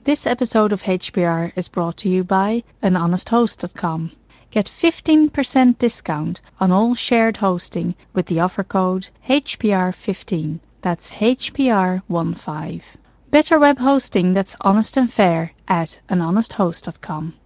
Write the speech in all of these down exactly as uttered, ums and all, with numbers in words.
This episode of H P R is brought to you by an honest host dot com. Get fifteen percent discount on all shared hosting with the offer code H P R fifteen. That's H P R fifteen. Better web hosting that's honest and fair at an honest host dot com.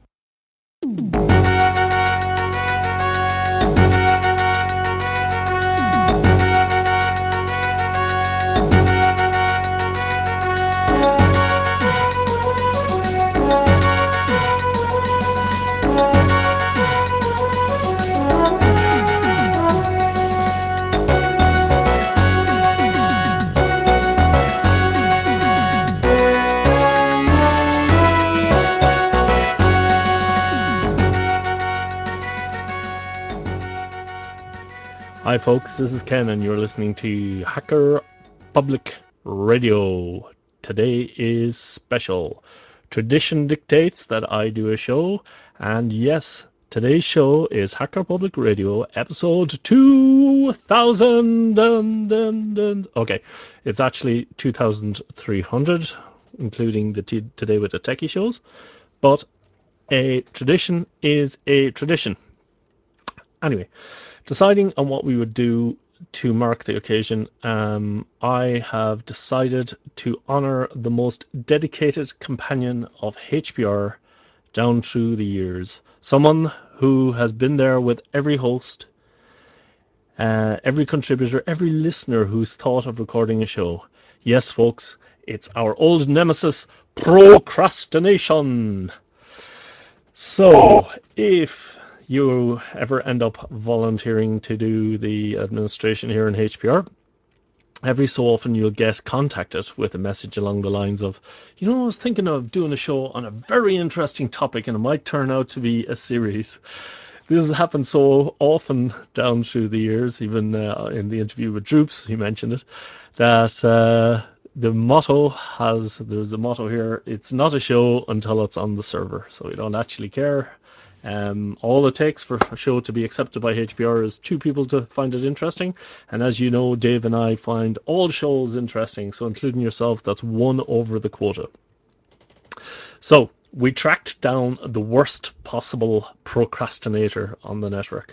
Hi folks, this is Ken and you're listening to Hacker Public Radio. Today is special. Tradition dictates that I do a show, and yes, today's show is Hacker Public Radio episode two thousand. Okay, it's actually two thousand three hundred, including the t- Today with the Techie shows, but a tradition is a tradition. Anyway, deciding on what we would do to mark the occasion, um, I have decided to honour the most dedicated companion of H P R down through the years. Someone who has been there with every host, uh, every contributor, every listener who's thought of recording a show. Yes, folks, it's our old nemesis, procrastination. So, if you ever end up volunteering to do the administration here in H P R, every so often you'll get contacted with a message along the lines of, you know, I was thinking of doing a show on a very interesting topic and it might turn out to be a series. This has happened so often down through the years, even uh, in the interview with Droops, he mentioned it, that uh, the motto has, there's a motto here, it's not a show until it's on the server. So we don't actually care. Um, all it takes for a show to be accepted by H P R is two people to find it interesting. And as you know, Dave and I find all shows interesting. So including yourself, that's one over the quota. So we tracked down the worst possible procrastinator on the network.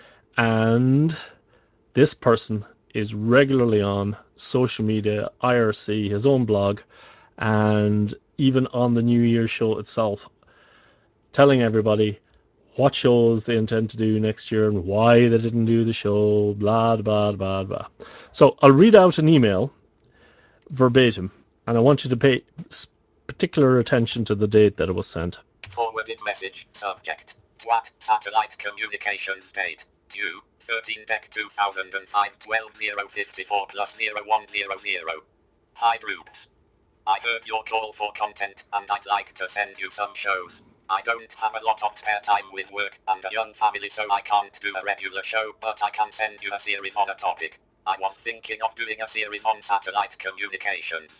And this person is regularly on social media, I R C, his own blog, and even on the New Year's show itself, telling everybody what shows they intend to do next year and why they didn't do the show, blah, blah, blah, blah. So I'll read out an email verbatim, and I want you to pay particular attention to the date that it was sent. Forwarded message, subject, Twat, satellite communications date, due, thirteen Dec two thousand five, twelve oh fifty-four plus zero one zero zero. Hi Droops. I heard your call for content and I'd like to send you some shows. I don't have a lot of spare time with work and a young family, so I can't do a regular show, but I can send you a series on a topic. I was thinking of doing a series on satellite communications.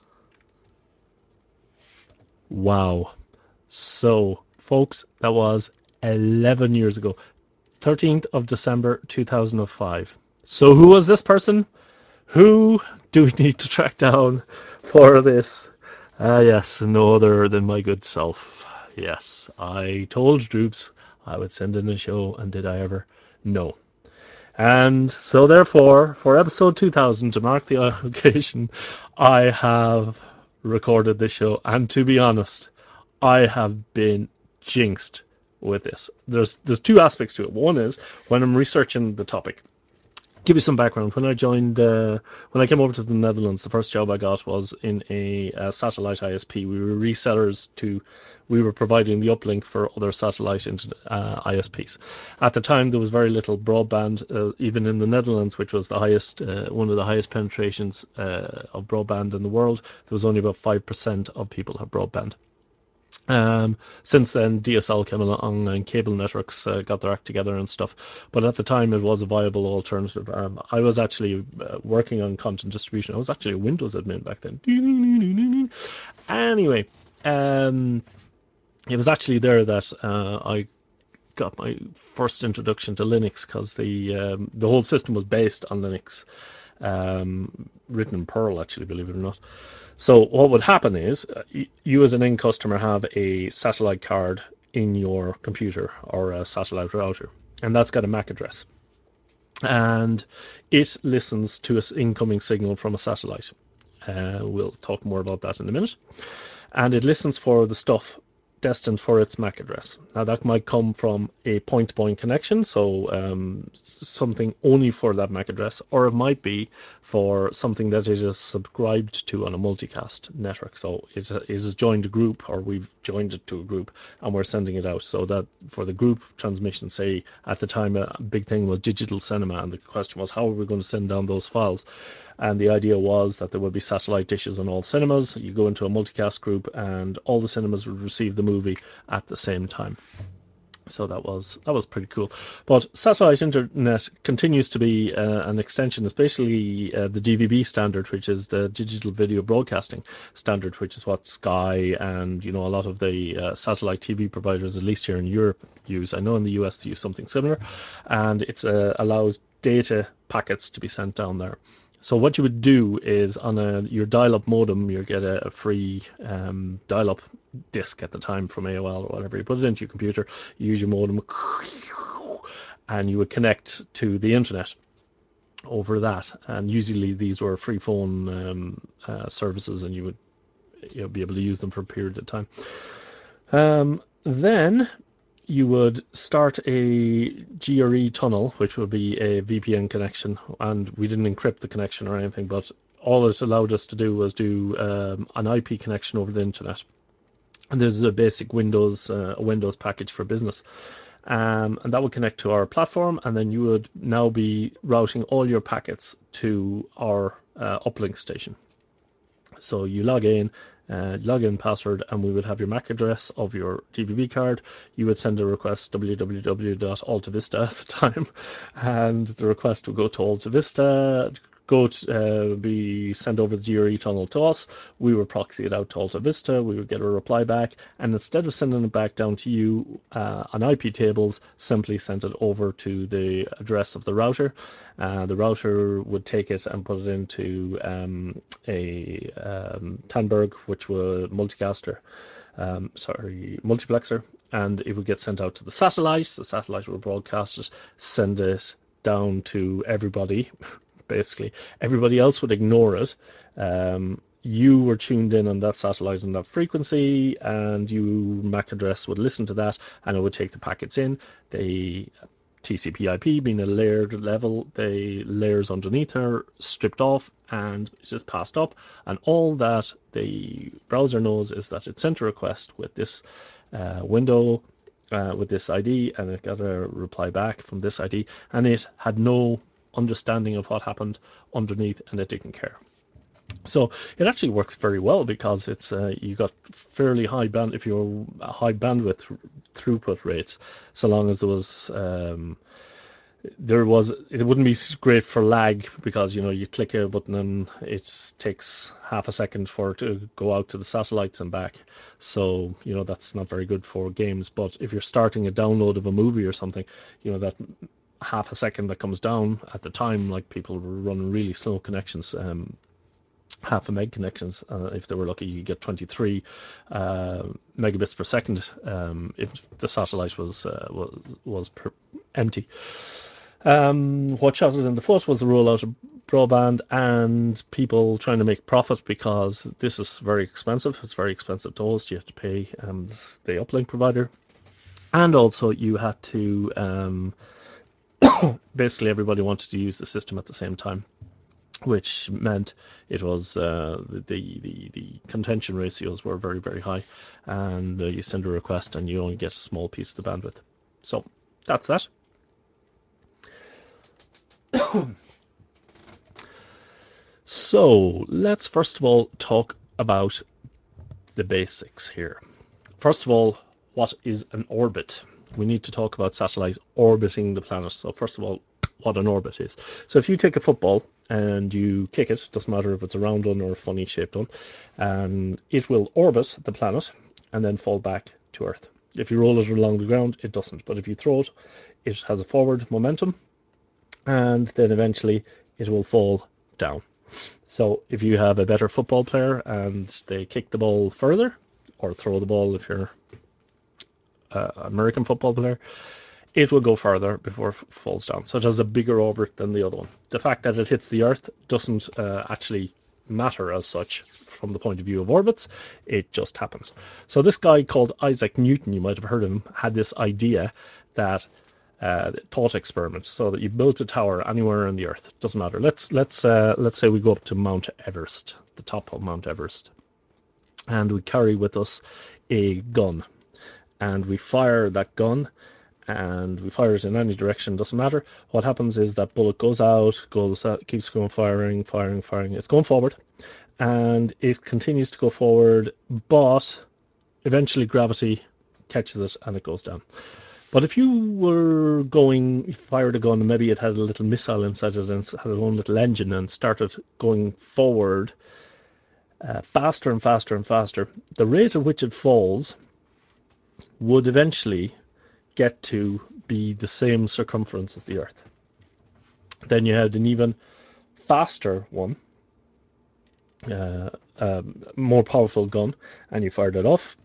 Wow. So, folks, that was eleven years ago. thirteenth of December two thousand five. So who was this person? Who do we need to track down for this? Ah, uh, yes, no other than my good self. Yes, I told Droops I would send in a show, and did I ever? No. And so therefore, for episode two thousand, to mark the occasion, I have recorded this show. And to be honest, I have been jinxed with this. There's there's two aspects to it. One is when I'm researching the topic. Give you some background. When I joined, uh, when I came over to the Netherlands, the first job I got was in a, a satellite I S P. We were resellers to, we were providing the uplink for other satellite uh, I S Ps. At the time, there was very little broadband, uh, even in the Netherlands, which was the highest, uh, one of the highest penetrations uh, of broadband in the world. There was only about five percent of people have broadband. Um, since then, D S L came along and cable networks uh, got their act together and stuff. But at the time, it was a viable alternative. Um, I was actually uh, working on content distribution. I was actually a Windows admin back then. Anyway, um, it was actually there that uh, I got my first introduction to Linux, because the um, the whole system was based on Linux. um, written in Perl, actually, believe it or not. So what would happen is uh, you as an end customer have a satellite card in your computer or a satellite router, and that's got a M A C address. And it listens to an incoming signal from a satellite. Uh, we'll talk more about that in a minute. And it listens for the stuff destined for its M A C address. Now that might come from a point-to-point connection, so um, something only for that M A C address, or it might be for something that it is subscribed to on a multicast network. So it, it has joined a group, or we've joined it to a group, and we're sending it out. So that for the group transmission, say at the time a big thing was digital cinema, and the question was how are we going to send down those files? And the idea was that there would be satellite dishes on all cinemas. You go into a multicast group and all the cinemas would receive the movie at the same time. So that was that was pretty cool. But satellite internet continues to be uh, an extension. It's basically uh, the D V B standard, which is the digital video broadcasting standard, which is what Sky and you know a lot of the uh, satellite T V providers, at least here in Europe, use. I know in the U S they use something similar, and it uh, allows data packets to be sent down there. So what you would do is on a your dial-up modem, you get a, a free um, dial-up disk at the time from A O L or whatever. You put it into your computer, you use your modem, and you would connect to the internet over that. And usually these were free phone um, uh, services, and you would you know, be able to use them for a period of time. Um, then you would start a G R E tunnel, which would be a V P N connection, and we didn't encrypt the connection or anything, but all it allowed us to do was do um, an I P connection over the internet. And there's a basic Windows uh, a Windows package for business, um, and that would connect to our platform, and then you would now be routing all your packets to our uh, uplink station. So you log in, uh, login password, and we would have your M A C address of your D V B card. You would send a request w w w dot altavista at the time, and the request would go to AltaVista, go to uh, be sent over the G R E tunnel to us. We would proxy it out to AltaVista. We would get a reply back, and instead of sending it back down to you uh, on I P tables, simply sent it over to the address of the router. Uh, the router would take it and put it into um, a um, Tandberg, which was multicaster, um, sorry, multiplexer, and it would get sent out to the satellite. The satellite would broadcast it, send it down to everybody. Basically, everybody else would ignore it. Um, you were tuned in on that satellite and that frequency, and you M A C address would listen to that, and it would take the packets in. They T C P I P being a layered level, the layers underneath are stripped off and just passed up, and all that the browser knows is that it sent a request with this uh, window uh, with this I D, and it got a reply back from this I D, and it had no understanding of what happened underneath, and it didn't care. So it actually works very well because it's uh, you got fairly high band if you're high bandwidth throughput rates, so long as there was um, there was it wouldn't be great for lag because you know you click a button and it takes half a second for it to go out to the satellites and back. So you know that's not very good for games. But if you're starting a download of a movie or something, you know that half a second that comes down at the time, like people were running really slow connections. Um, half a meg connections. Uh, if they were lucky, you get twenty-three uh, megabits per second um, if the satellite was uh, was was per empty. Um, what shot it in the foot was the rollout of broadband and people trying to make profit because this is very expensive. It's very expensive to host. You have to pay um, the uplink provider, and also you had to. Um, basically, everybody wanted to use the system at the same time, which meant it was uh, the, the the contention ratios were very very high, and uh, you send a request and you only get a small piece of the bandwidth. So that's that. So let's first of all talk about the basics here. First of all, what is an orbit? We need to talk about satellites orbiting the planet. So first of all, what an orbit is. So if you take a football and you kick it, doesn't matter if it's a round one or a funny shaped one, and it will orbit the planet and then fall back to Earth. If you roll it along the ground, it doesn't. But if you throw it, it has a forward momentum, and then eventually it will fall down. So if you have a better football player and they kick the ball further, or throw the ball if you're an American football player, it will go further before it falls down. So it has a bigger orbit than the other one. The fact that it hits the Earth doesn't uh, actually matter as such from the point of view of orbits. It just happens. So this guy called Isaac Newton, you might have heard of him, had this idea that uh, thought experiments, so that you built a tower anywhere on the Earth. It doesn't matter. Let's let's uh, let's say we go up to Mount Everest, the top of Mount Everest, and we carry with us a gun, and we fire that gun, and we fire it in any direction, doesn't matter. What happens is that bullet goes out, goes out, keeps going, firing, firing, firing. It's going forward, and it continues to go forward, but eventually gravity catches it and it goes down. But if you were going, you fired a gun and maybe it had a little missile inside it and it had its own little engine and started going forward uh, faster and faster and faster, the rate at which it falls would eventually get to be the same circumference as the Earth. Then you had an even faster one, uh, a more powerful gun, and you fired it off.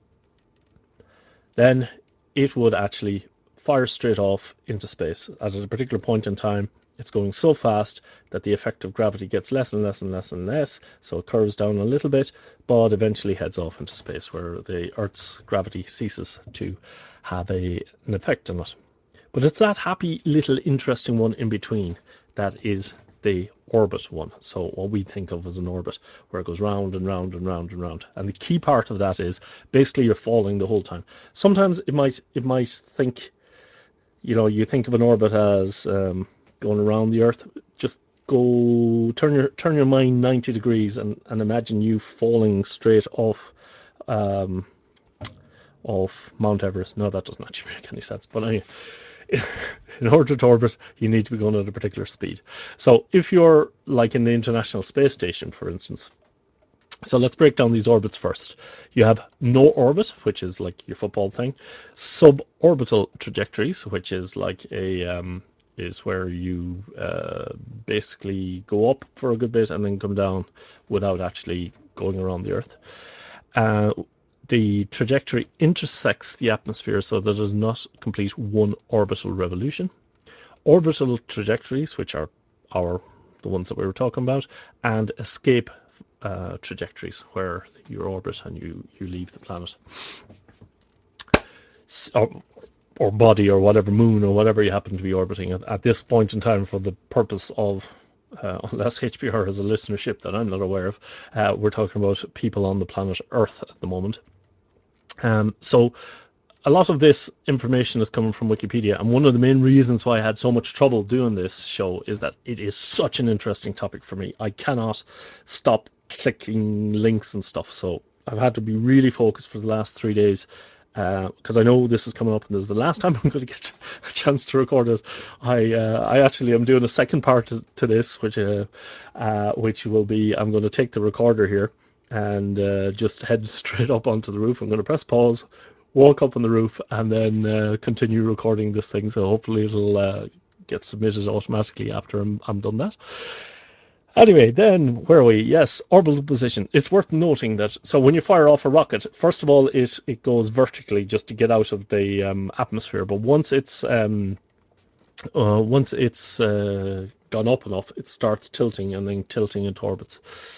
Then it would actually fire straight off into space. At a particular point in time, it's going so fast that the effect of gravity gets less and less and less and less, so it curves down a little bit, but eventually heads off into space, where the Earth's gravity ceases to have a, an effect on it. But it's that happy little interesting one in between that is the orbit one. So what we think of as an orbit, where it goes round and round and round and round. And the key part of that is basically you're falling the whole time. Sometimes it might it might think, you know, you think of an orbit as um, going around the Earth. Just go turn your turn your mind ninety degrees and, and imagine you falling straight off um, off Mount Everest. No, that doesn't actually make any sense. But anyway, in order to orbit, you need to be going at a particular speed. So if you're like in the International Space Station, for instance, so let's break down these orbits first. You have no orbit, which is like your football thing. Suborbital trajectories, which is like a um, is where you uh, basically go up for a good bit and then come down without actually going around the Earth. Uh, the trajectory intersects the atmosphere so that it does not complete one orbital revolution. Orbital trajectories, which are our the ones that we were talking about, and escape uh, trajectories, where you orbit and you, you leave the planet. Or, or body, or whatever, moon, or whatever you happen to be orbiting at, at this point in time, for the purpose of Uh, unless H P R has a listenership that I'm not aware of, uh, we're talking about people on the planet Earth at the moment. Um, so a lot of this information is coming from Wikipedia, and one of the main reasons why I had so much trouble doing this show is that it is such an interesting topic for me. I cannot stop clicking links and stuff, so I've had to be really focused for the last three days because uh, I know this is coming up and this is the last time I'm going to get a chance to record it. I uh, I actually am doing a second part to, to this, which uh, uh, which will be, I'm going to take the recorder here and uh, just head straight up onto the roof. I'm going to press pause, walk up on the roof, and then uh, continue recording this thing. So hopefully it'll uh, get submitted automatically after I'm, I'm done that. Anyway, then, where are we? Yes, orbital position. It's worth noting that, so when you fire off a rocket, first of all, it, it goes vertically just to get out of the um, atmosphere. But once it's um, uh, once it's uh, gone up enough, it starts tilting and then tilting into orbits.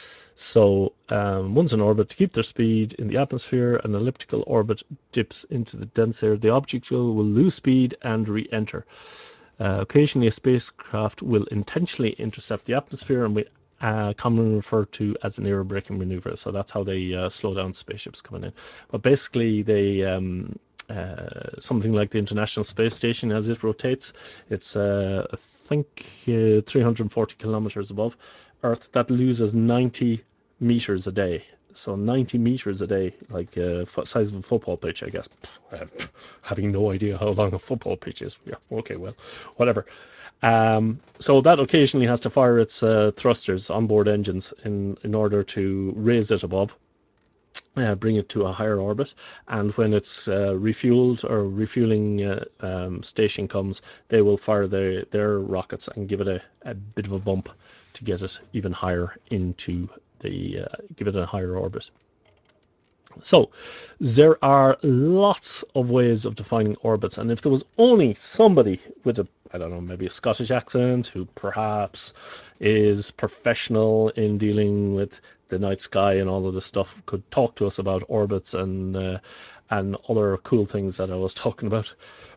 So um, once in orbit, to keep their speed in the atmosphere, an elliptical orbit dips into the dense air. The object will, will lose speed and re-enter. Uh, occasionally, a spacecraft will intentionally intercept the atmosphere, and we uh, commonly referred to as an aerobraking maneuver. So that's how they uh, slow down spaceships coming in. But basically, they um, uh, something like the International Space Station, as it rotates, it's uh, I think uh, three hundred forty kilometers above Earth, that loses ninety meters a day. So ninety meters a day, like uh, size of a football pitch, I guess. Having no idea how long a football pitch is. Yeah, okay, well, whatever. Um, so that occasionally has to fire its uh, thrusters, onboard engines, in, in order to raise it above, uh, bring it to a higher orbit. And when it's uh, refueled, or refueling uh, um, station comes, they will fire their, their rockets and give it a, a bit of a bump to get it even higher into the, uh, give it a higher orbit. So there are lots of ways of defining orbits, and if there was only somebody with a, I don't know, maybe a Scottish accent who perhaps is professional in dealing with the night sky and all of this stuff, could talk to us about orbits and uh, and other cool things that I was talking about.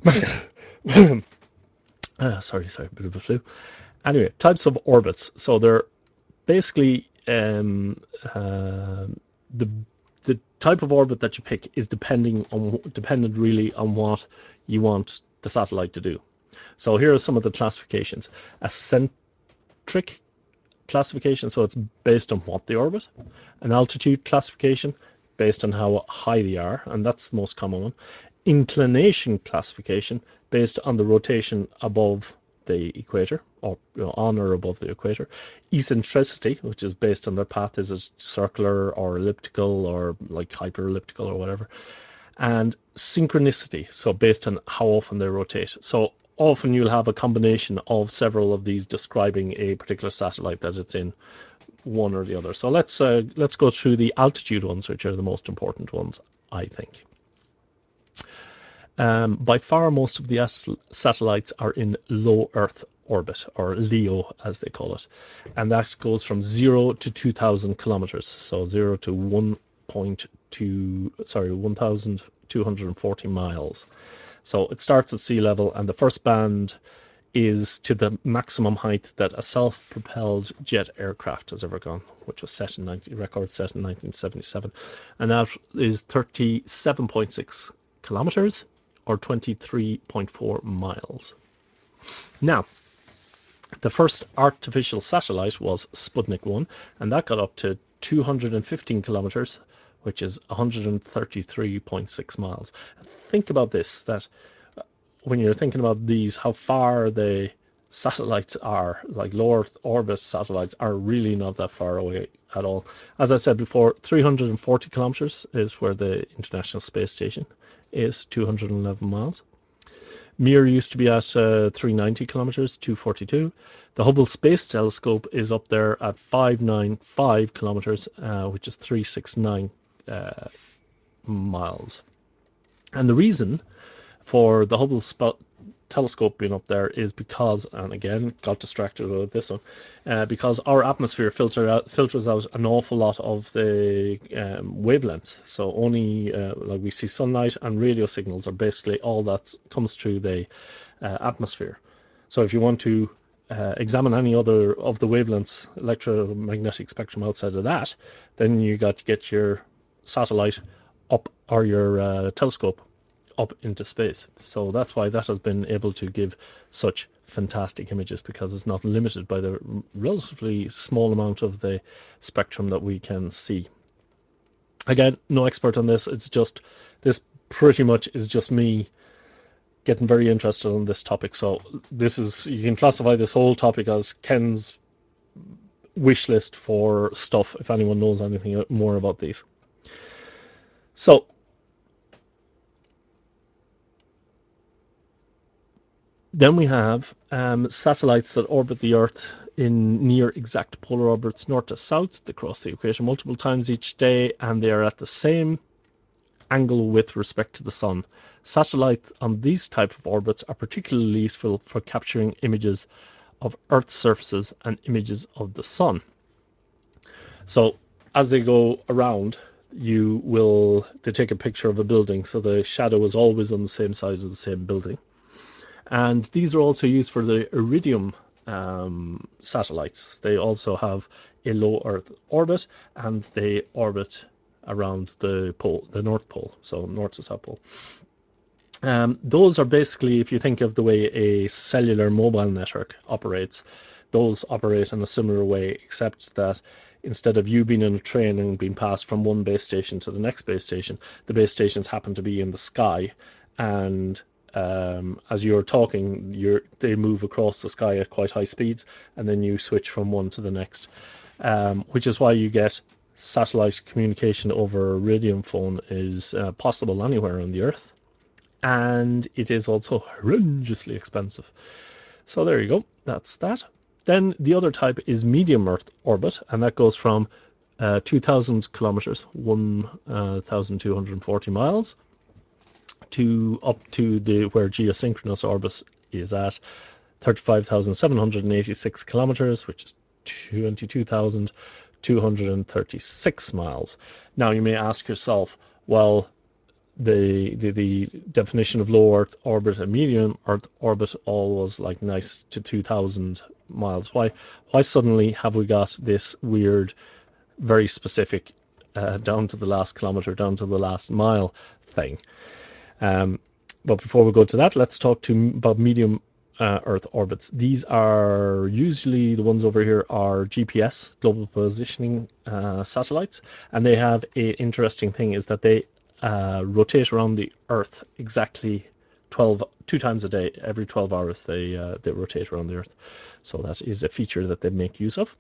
uh, sorry, sorry, a bit of a flu. Anyway, types of orbits. So they're basically um, uh, the the type of orbit that you pick is depending on dependent really on what you want the satellite to do. So here are some of the classifications. A centric classification, so it's based on what they orbit. An altitude classification, based on how high they are, and that's the most common one. Inclination classification, based on the rotation above the equator, or you know, on or above the equator. Eccentricity, which is based on their path, is it circular or elliptical or like hyperelliptical or whatever. And synchronicity, so based on how often they rotate. So often you'll have a combination of several of these describing a particular satellite that it's in, one or the other. So let's uh, let's go through the altitude ones, which are the most important ones, I think. Um, by far, most of the satellites are in low Earth orbit, or LEO as they call it, and that goes from zero to two thousand kilometers. So zero to one point two, sorry, one thousand two hundred forty miles. So it starts at sea level, and the first band is to the maximum height that a self-propelled jet aircraft has ever gone, which was set in nineteen, record set in nineteen seventy-seven, and that is thirty-seven point six kilometers, or twenty-three point four miles. Now, the first artificial satellite was Sputnik one, and that got up to two hundred fifteen kilometers, which is one hundred thirty-three point six miles. Think about this, that when you're thinking about these, how far the satellites are, like low Earth orbit satellites, are really not that far away at all. As I said before, three hundred forty kilometers is where the International Space Station is, two hundred eleven miles. Mir used to be at uh, three hundred ninety kilometers, two hundred forty-two. The Hubble Space Telescope is up there at five hundred ninety-five kilometers, uh, which is three hundred sixty-nine uh, miles. And the reason for the Hubble Sp- telescope being up there is because, and again, got distracted with this one, uh, because our atmosphere filter out, filters out an awful lot of the um, wavelengths. So only, uh, like we see sunlight and radio signals are basically all that comes through the uh, atmosphere. So if you want to uh, examine any other of the wavelengths, electromagnetic spectrum outside of that, then you got to get your satellite up, or your uh, telescope up into space. So that's why that has been able to give such fantastic images, because it's not limited by the relatively small amount of the spectrum that we can see. Again, no expert on this. It's just, this pretty much is just me getting very interested in this topic. So this is, you can classify this whole topic as Ken's wish list for stuff, if anyone knows anything more about these. So then we have um, satellites that orbit the Earth in near exact polar orbits, north to south. They cross the equator multiple times each day, and they are at the same angle with respect to the Sun. Satellites on these type of orbits are particularly useful for capturing images of Earth's surfaces and images of the Sun. So as they go around, you will, they take a picture of a building, so the shadow is always on the same side of the same building. And these are also used for the Iridium um, satellites. They also have a low Earth orbit, and they orbit around the pole, the North Pole, so North to South Pole. Um, those are basically, if you think of the way a cellular mobile network operates, those operate in a similar way, except that instead of you being in a train and being passed from one base station to the next base station, the base stations happen to be in the sky, and Um, as you're talking, you're, they move across the sky at quite high speeds, and then you switch from one to the next, um, which is why you get satellite communication over a Iridium phone is uh, possible anywhere on the Earth, and it is also horrendously expensive. So there you go, that's that. Then the other type is medium Earth orbit, and that goes from uh, two thousand kilometers, one thousand two hundred forty miles, to up to the where geosynchronous orbit is at, thirty-five thousand seven hundred eighty-six kilometers, which is twenty-two thousand two hundred thirty-six miles. Now you may ask yourself, well, the, the the definition of low Earth orbit and medium Earth orbit all was like nice to two thousand miles. Why why suddenly have we got this weird, very specific, uh, down to the last kilometer, down to the last mile thing? Um, but before we go to that, let's talk to about medium uh, Earth orbits. These are usually, the ones over here are G P S, global positioning uh, satellites, and they have an interesting thing is that they uh, rotate around the Earth exactly twelve, two times a day. Every twelve hours they uh, they rotate around the Earth. So that is a feature that they make use of.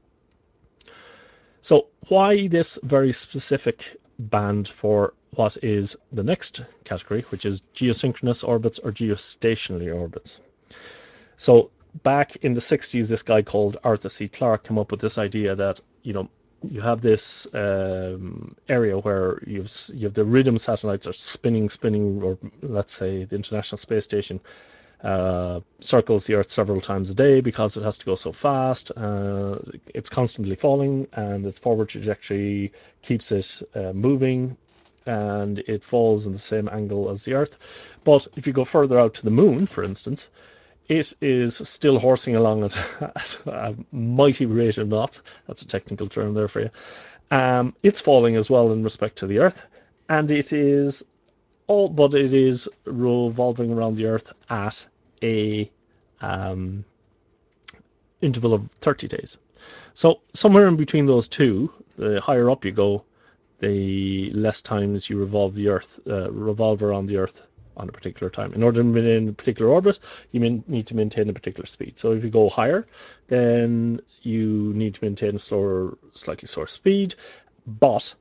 So why this very specific band for what is the next category, which is geosynchronous orbits or geostationary orbits? So back in the sixties, this guy called Arthur C. Clarke came up with this idea that, you know, you have this um, area where you've you have the Iridium satellites are spinning, spinning, or let's say the International Space Station uh, circles the Earth several times a day because it has to go so fast. Uh, it's constantly falling, and its forward trajectory keeps it uh, moving, and it falls in the same angle as the Earth. But if you go further out to the Moon, for instance, it is still horsing along at, at a mighty rate of knots. That's a technical term there for you. Um, it's falling as well in respect to the Earth, and it is all, but it is revolving around the Earth at a um, interval of thirty days. So somewhere in between those two, the higher up you go, the less times you revolve the Earth, uh, revolve around the Earth on a particular time. In order to maintain a particular orbit, you need to maintain a particular speed. So if you go higher, then you need to maintain a slower, slightly slower speed, but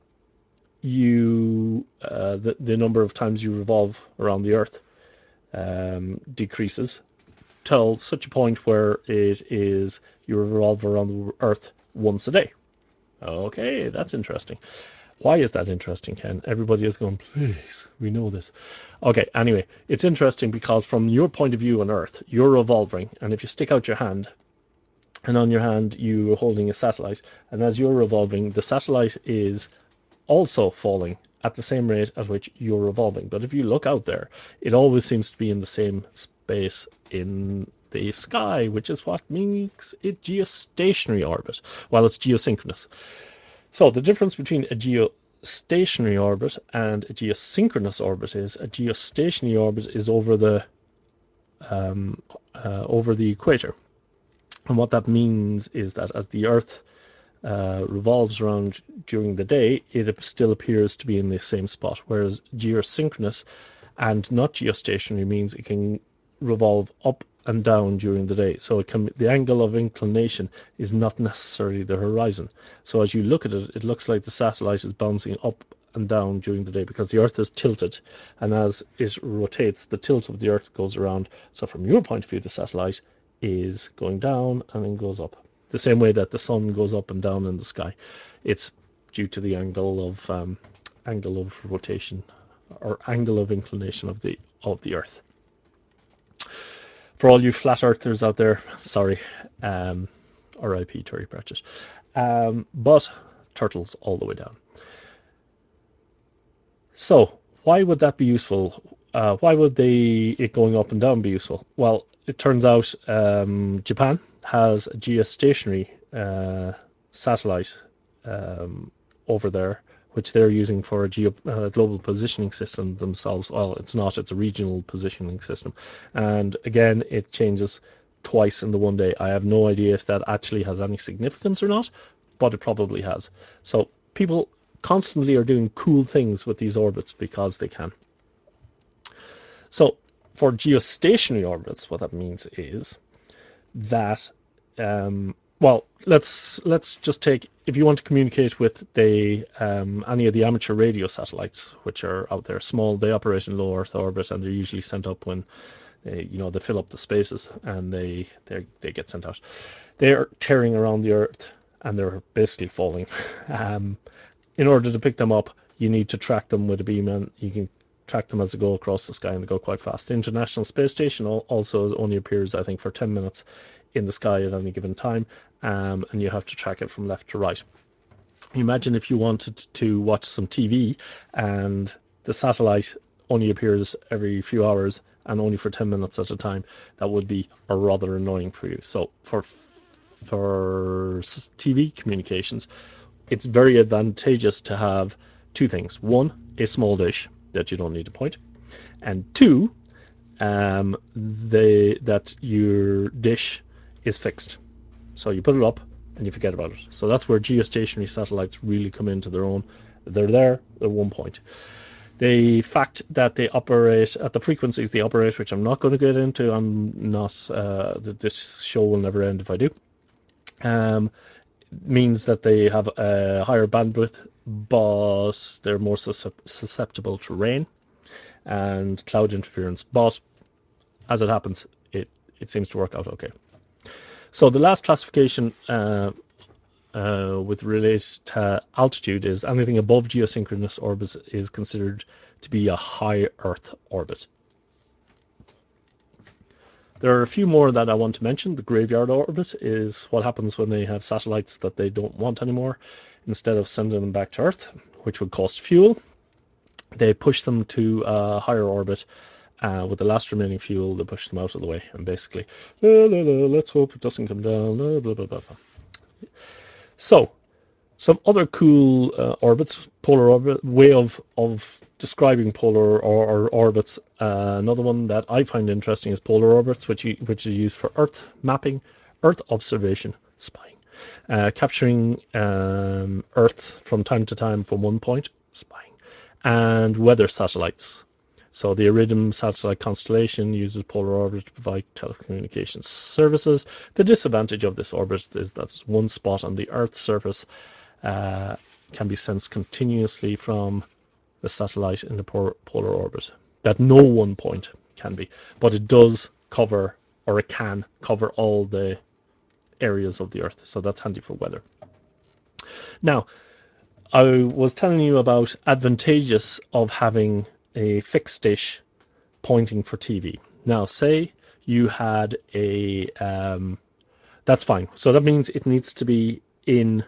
you uh, the, the number of times you revolve around the Earth um, decreases till such a point where it is you revolve around the Earth once a day. Okay, that's interesting. Why is that interesting, Ken? Everybody is going, please, we know this. Okay, anyway, it's interesting because from your point of view on Earth, you're revolving, and if you stick out your hand, and on your hand you're holding a satellite, and as you're revolving, the satellite is also falling at the same rate at which you're revolving. But if you look out there, it always seems to be in the same space in the sky, which is what makes it geostationary orbit, while it's geosynchronous. So the difference between a geostationary orbit and a geosynchronous orbit is a geostationary orbit is over the um, uh, over the equator, and what that means is that as the Earth uh, revolves around during the day, it still appears to be in the same spot. Whereas geosynchronous and not geostationary means it can revolve up and down during the day. So it can, the angle of inclination is not necessarily the horizon. So as you look at it, it looks like the satellite is bouncing up and down during the day because the Earth is tilted, and as it rotates, the tilt of the Earth goes around. So from your point of view, the satellite is going down and then goes up. The same way that the sun goes up and down in the sky. It's due to the angle of um, angle of rotation or angle of inclination of the of the Earth. For all you flat earthers out there, sorry, um, R I P Terry Pratchett. Um, but turtles all the way down. So why would that be useful? Uh, why would they it going up and down be useful? Well, it turns out um, Japan has a geostationary uh, satellite um, over there, which they're using for a geo, uh, global positioning system themselves. Well, it's not, it's a regional positioning system. And again, it changes twice in the one day. I have no idea if that actually has any significance or not, but it probably has. So people constantly are doing cool things with these orbits because they can. So for geostationary orbits, what that means is that um, well, let's let's just take, if you want to communicate with the um, any of the amateur radio satellites which are out there, small, they operate in low Earth orbit, and they're usually sent up when They, you know, they fill up the spaces and they they they get sent out. They're tearing around the Earth and they're basically falling. Um, in order to pick them up, you need to track them with a beam, and you can track them as they go across the sky, and they go quite fast. The International Space Station also only appears, I think, for ten minutes in the sky at any given time, um, and you have to track it from left to right. Imagine if you wanted to watch some T V and the satellite only appears every few hours and only for ten minutes at a time. That would be rather annoying for you. So for for T V communications, it's very advantageous to have two things. One, a small dish that you don't need to point, and two, um, the that your dish is fixed. So you put it up and you forget about it. So that's where geostationary satellites really come into their own. They're there at one point. The fact that they operate at the frequencies they operate, which I'm not going to get into, I'm not. Uh, this show will never end if I do. Um, means that they have a higher bandwidth, but they're more susceptible to rain and cloud interference. But as it happens, it it seems to work out okay. So the last classification uh, uh, with related to altitude is anything above geosynchronous orbits is considered to be a high Earth orbit. There are a few more that I want to mention. The graveyard orbit is what happens when they have satellites that they don't want anymore. Instead of sending them back to Earth, which would cost fuel, they push them to a higher orbit. Uh, with the last remaining fuel, they push them out of the way, and basically, la, la, la, let's hope it doesn't come down. Blah, blah, blah, blah. So, some other cool uh, orbits, polar orbit, way of of describing polar or, or orbits. Uh, another one that I find interesting is polar orbits, which you, which is used for Earth mapping, Earth observation, spying, uh, capturing um, Earth from time to time from one point, spying, and weather satellites. So the Iridium satellite constellation uses polar orbit to provide telecommunications services. The disadvantage of this orbit is that it's one spot on the Earth's surface uh, can be sensed continuously from the satellite in the polar orbit. That no one point can be, but it does cover, or it can cover all the areas of the Earth. So that's handy for weather. Now, I was telling you about advantageous of having a fixed dish pointing for T V. Now, say you had a, um, that's fine. So that means it needs to be in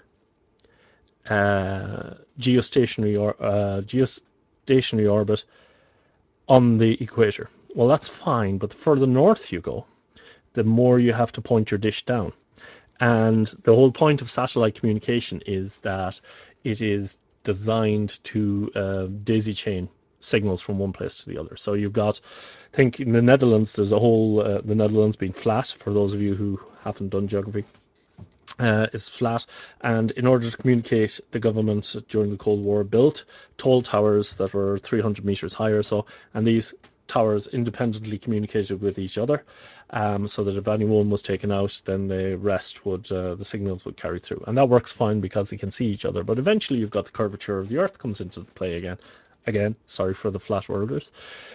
uh, geostationary or uh, geostationary orbit on the equator. Well, that's fine, but the further north you go, the more you have to point your dish down. And the whole point of satellite communication is that it is designed to uh, daisy chain signals from one place to the other. So you've got, I think in the Netherlands, there's a whole, uh, the Netherlands being flat, for those of you who haven't done geography, uh, is flat. And in order to communicate, the government during the Cold War built tall towers that were three hundred meters high or so, and these towers independently communicated with each other, um, so that if any one was taken out, then the rest would, uh, the signals would carry through. And that works fine because they can see each other. But eventually you've got the curvature of the Earth comes into play again. Again, sorry for the flat worlders.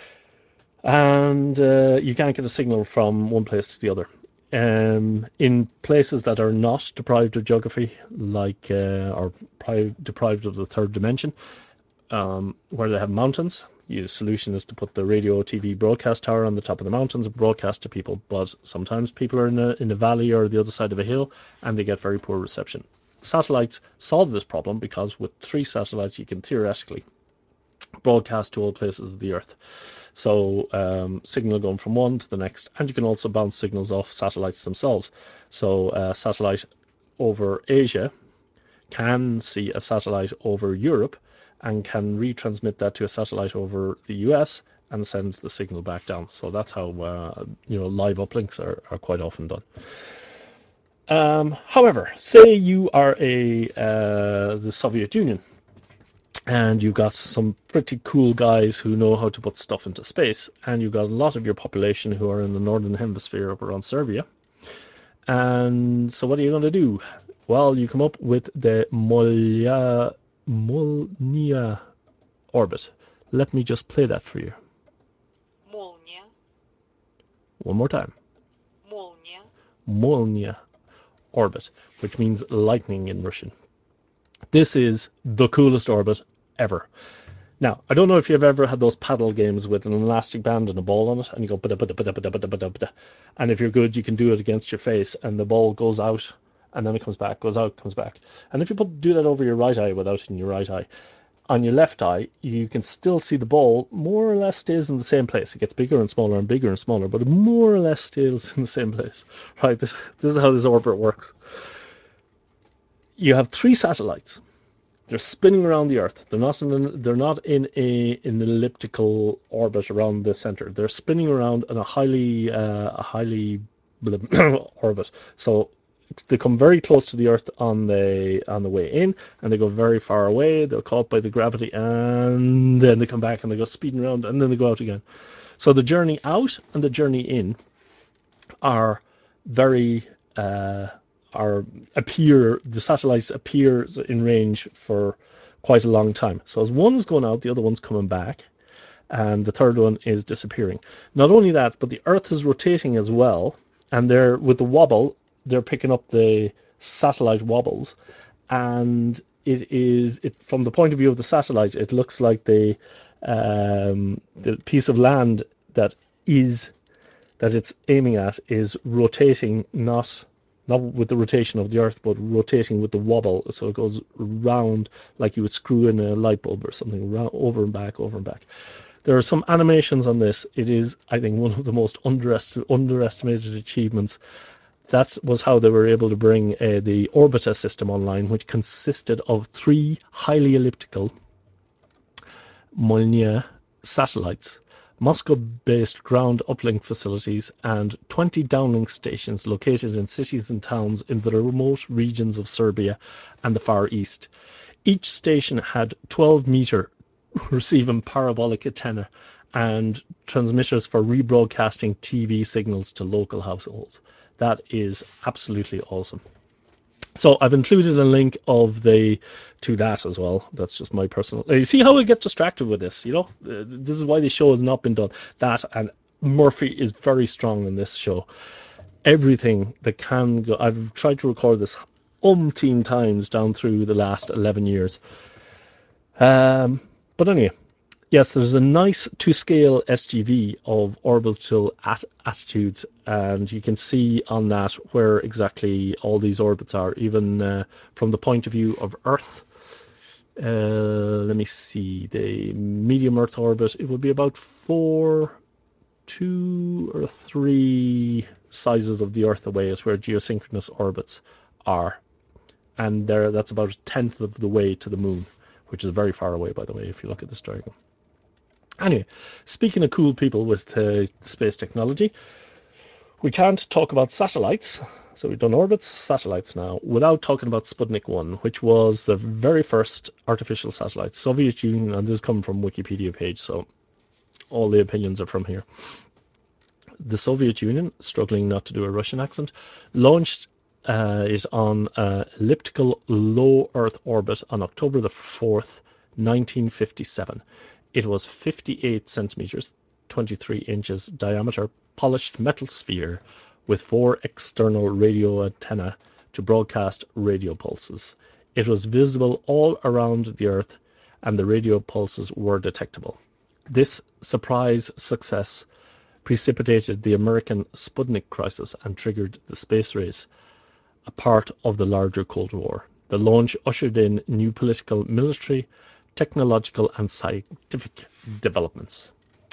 And uh, you can't get a signal from one place to the other. Um, in places that are not deprived of geography, like, uh, or pri- deprived of the third dimension, um, where they have mountains, your solution is to put the radio T V broadcast tower on the top of the mountains and broadcast to people. But sometimes people are in a, in a valley or the other side of a hill and they get very poor reception. Satellites solve this problem because with three satellites you can theoretically broadcast to all places of the Earth. So um, signal going from one to the next, and you can also bounce signals off satellites themselves. So a satellite over Asia can see a satellite over Europe and can retransmit that to a satellite over the U S and send the signal back down. So that's how uh, you know live uplinks are, are quite often done. Um, however, say you are a uh, the Soviet Union, and you've got some pretty cool guys who know how to put stuff into space, and you've got a lot of your population who are in the northern hemisphere up around Serbia. And so what are you going to do? Well, you come up with the Molya, Molnia orbit. Let me just play that for you. Молния. One more time. Молния. Molnia orbit, which means lightning in Russian. This is the coolest orbit ever. Now, I don't know if you've ever had those paddle games with an elastic band and a ball on it, and you go bada bada bada bada bada bada bada, and if you're good, you can do it against your face, and the ball goes out, and then it comes back, goes out, comes back. And if you put do that over your right eye without it in your right eye, on your left eye, you can still see the ball more or less stays in the same place. It gets bigger and smaller and bigger and smaller, but it more or less stays in the same place. Right? This this is how this orbit works. You have three satellites. They're spinning around the Earth. They're not in an, they're not in a an elliptical orbit around the center. They're spinning around in a highly uh, a highly orbit. So they come very close to the Earth on the on the way in, and they go very far away. They're caught by the gravity, and then they come back and they go speeding around, and then they go out again. So the journey out and the journey in are very uh, are appear the satellites appear in range for quite a long time. So as one's going out, the other one's coming back, and the third one is disappearing. Not only that, but the Earth is rotating as well, and they're with the wobble, they're picking up the satellite wobbles, and it is it from the point of view of the satellite, it looks like the um, the piece of land that is that it's aiming at is rotating, not not with the rotation of the Earth, but rotating with the wobble. So it goes round like you would screw in a light bulb or something, round, over and back, over and back. There are some animations on this. It is, I think, one of the most underest- underestimated achievements. That was how they were able to bring uh, the Orbita system online, which consisted of three highly elliptical Molniya satellites, Moscow-based ground uplink facilities, and twenty downlink stations located in cities and towns in the remote regions of Serbia and the Far East. Each station had twelve meter receiving parabolic antenna and transmitters for rebroadcasting T V signals to local households. That is absolutely awesome. So I've included a link of the to that as well. That's just my personal. You see how I get distracted with this? You know, uh, this is why the show has not been done. That and Murphy is very strong in this show. Everything that can go. I've tried to record this umpteen times down through the last eleven years. Um, but anyway, yes, there's a nice to scale S G V of orbital at attitudes, and you can see on that where exactly all these orbits are, even uh, from the point of view of Earth. Uh, let me see, the medium Earth orbit, it would be about four, two or three sizes of the Earth away is where geosynchronous orbits are. And there, that's about a tenth of the way to the moon, which is very far away, by the way, if you look at this diagram. Anyway, speaking of cool people with uh, space technology, we can't talk about satellites, so we've done orbits, satellites now, without talking about Sputnik one, which was the very first artificial satellite. Soviet Union, and this is coming from Wikipedia page, so all the opinions are from here. The Soviet Union, struggling not to do a Russian accent, launched uh, it on an elliptical low Earth orbit on October the fourth, nineteen fifty-seven. It was fifty-eight centimeters, twenty-three inches diameter, polished metal sphere with four external radio antennae to broadcast radio pulses. It was visible all around the Earth, and the radio pulses were detectable. This surprise success precipitated the American Sputnik crisis and triggered the space race, a part of the larger Cold War. The launch ushered in new political, military, technological and scientific developments.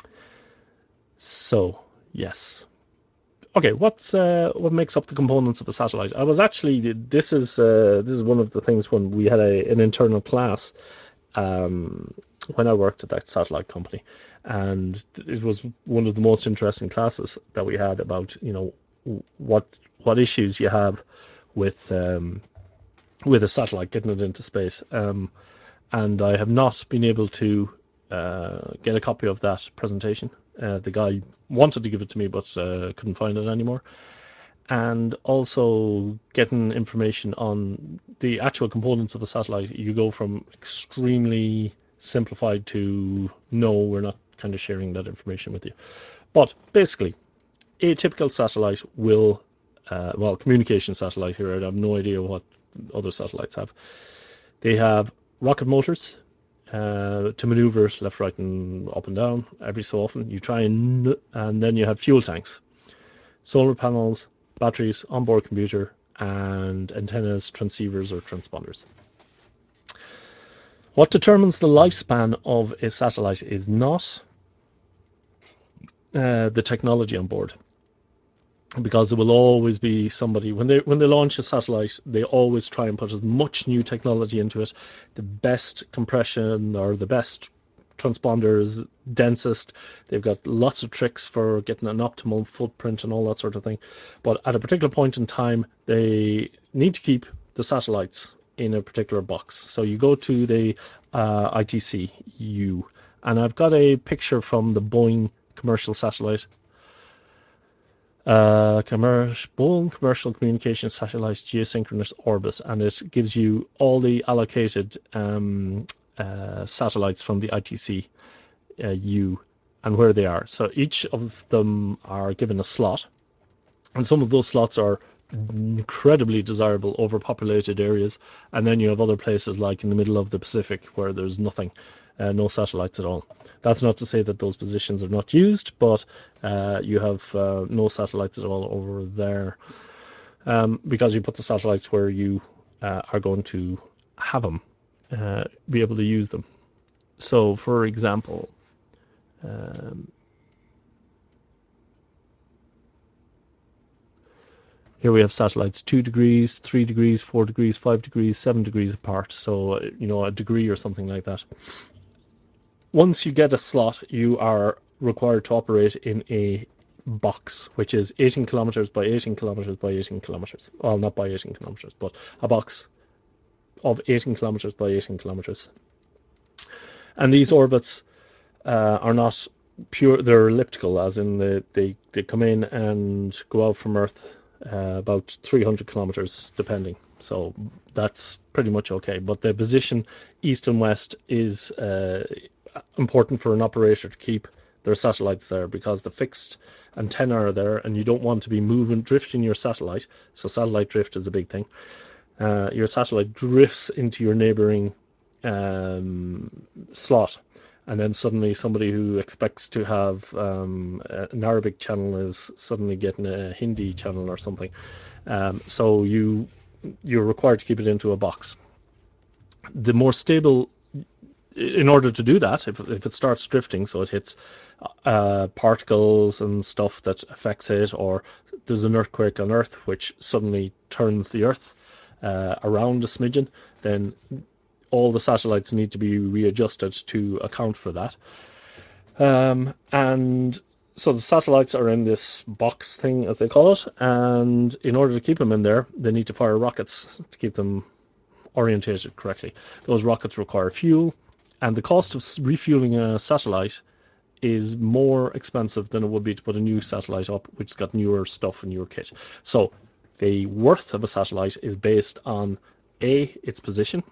So, yes. Okay, what's uh, what makes up the components of a satellite? I was actually this is uh, this is one of the things when we had a, an internal class um, when I worked at that satellite company, and it was one of the most interesting classes that we had about you know what what issues you have with um, with a satellite getting it into space. Um, and I have not been able to uh, get a copy of that presentation. Uh, the guy wanted to give it to me, but uh, couldn't find it anymore. And also getting information on the actual components of a satellite. You go from extremely simplified to no, we're not kind of sharing that information with you. But basically, a typical satellite will, uh, well, communication satellite here, I have no idea what other satellites have. They have rocket motors uh, to maneuver left, right, and up and down every so often. You try and, and then you have fuel tanks, solar panels, batteries, onboard computer, and antennas, transceivers, or transponders. What determines the lifespan of a satellite is not uh, the technology on board, because there will always be somebody, when they when they launch a satellite, they always try and put as much new technology into it, the best compression or the best transponders, densest. They've got lots of tricks for getting an optimal footprint and all that sort of thing. But at a particular point in time, they need to keep the satellites in a particular box. So you go to the uh, I T C U, and I've got a picture from the Boeing commercial satellite. Uh, commercial, Boeing Commercial Communications Satellite Geosynchronous Orbit, and it gives you all the allocated um, uh, satellites from the I T C U and where they are. So each of them are given a slot, and some of those slots are incredibly desirable, overpopulated areas, and then you have other places like in the middle of the Pacific where there's nothing, uh, no satellites at all. That's not to say that those positions are not used, but uh, you have uh, no satellites at all over there, um, because you put the satellites where you uh, are going to have them, uh, be able to use them. So, for example, um, here we have satellites two degrees, three degrees, four degrees, five degrees, seven degrees apart. So, you know, a degree or something like that. Once you get a slot, you are required to operate in a box, which is eighteen kilometers by eighteen kilometers by eighteen kilometers. Well, not by eighteen kilometers, but a box of eighteen kilometers by eighteen kilometers. And these orbits uh, are not pure, they're elliptical, as in they, they, they come in and go out from Earth uh, about three hundred kilometers, depending. So that's pretty much okay. But the position east and west is uh, important for an operator to keep their satellites there, because the fixed antenna are there, and you don't want to be moving, drifting your satellite. So satellite drift is a big thing. Uh, your satellite drifts into your neighboring um, slot, and then suddenly somebody who expects to have um, an Arabic channel is suddenly getting a Hindi channel or something. Um, so you you're required to keep it into a box. The more stable, in order to do that, if if it starts drifting, so it hits uh, particles and stuff that affects it, or there's an earthquake on Earth which suddenly turns the Earth uh, around a smidgen, then all the satellites need to be readjusted to account for that. Um, and so the satellites are in this box thing, as they call it, and in order to keep them in there, they need to fire rockets to keep them orientated correctly. Those rockets require fuel, and the cost of refueling a satellite is more expensive than it would be to put a new satellite up, which has got newer stuff and newer kit. So the worth of a satellite is based on A, its position,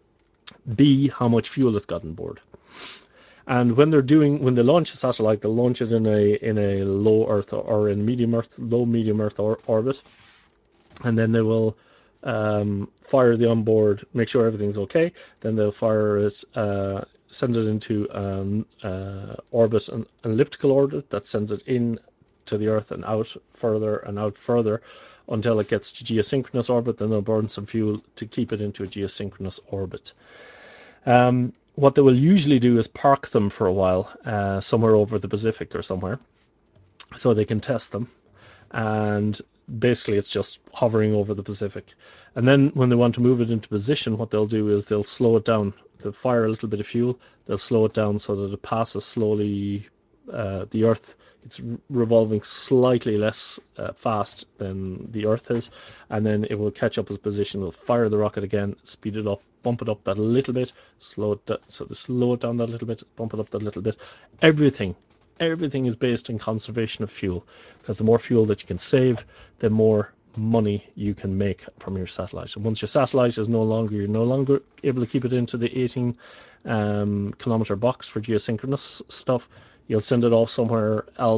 B, how much fuel it's got on board. And when they're doing, when they launch a satellite, they'll launch it in a in a low Earth or in medium Earth, low medium Earth or, orbit, and then they will um, fire the onboard, make sure everything's okay. Then they'll fire it, uh, send it into an uh, orbit, an elliptical orbit that sends it in to the Earth and out further and out further until it gets to geosynchronous orbit. Then they'll burn some fuel to keep it into a geosynchronous orbit. Um, what they will usually do is park them for a while uh, somewhere over the Pacific or somewhere, so they can test them. And basically it's just hovering over the Pacific. And then when they want to move it into position, what they'll do is they'll slow it down. They'll fire a little bit of fuel, they'll slow it down so that it passes slowly uh, the Earth. It's revolving slightly less uh, fast than the Earth is, and then it will catch up its position. They'll fire the rocket again, speed it up, bump it up that little bit, slow it down, so they slow it down that little bit, bump it up that little bit. Everything Everything is based on conservation of fuel, because the more fuel that you can save, the more money you can make from your satellite. And once your satellite is no longer, you're no longer able to keep it into the eighteen um, kilometer box for geosynchronous stuff, you'll send it off somewhere else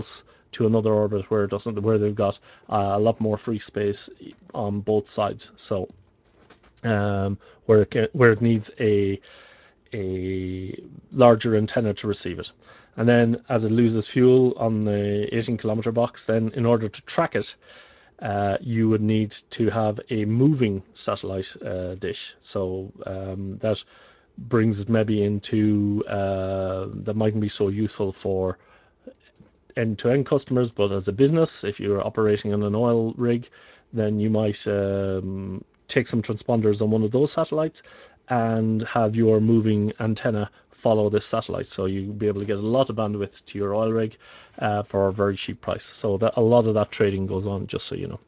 to another orbit where it doesn't, where they've got uh, a lot more free space on both sides. So um, where it can, where it needs a a larger antenna to receive it. And then as it loses fuel on the eighteen kilometer box, then in order to track it, uh, you would need to have a moving satellite uh, dish. So um, that brings it maybe into, uh, that mightn't be so useful for end-to-end customers, but as a business, if you're operating on an oil rig, then you might um, take some transponders on one of those satellites and have your moving antenna follow this satellite. So you'll be able to get a lot of bandwidth to your oil rig uh, for a very cheap price. So that a lot of that trading goes on, just so you know.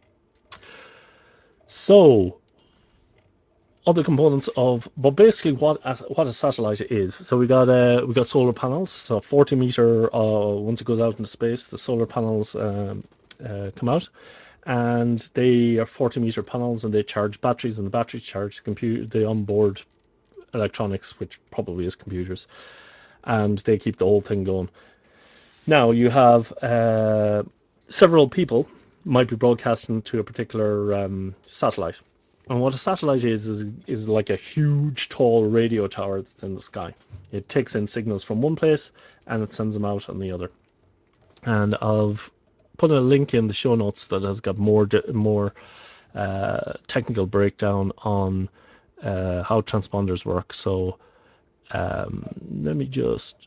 So other components of, but basically what a, what a satellite is. So we got uh, we got solar panels. So forty meter. Uh, once it goes out into space, the solar panels um, uh, come out, and they are forty meter panels, and they charge batteries, and the batteries charge the computer, the onboard electronics, which probably is computers, and they keep the whole thing going. Now you have uh, several people might be broadcasting to a particular um, satellite. And what a satellite is, is is like a huge, tall radio tower that's in the sky. It takes in signals from one place and it sends them out on the other. And I've put a link in the show notes that has got more more uh, technical breakdown on uh, how transponders work. So um, let me just.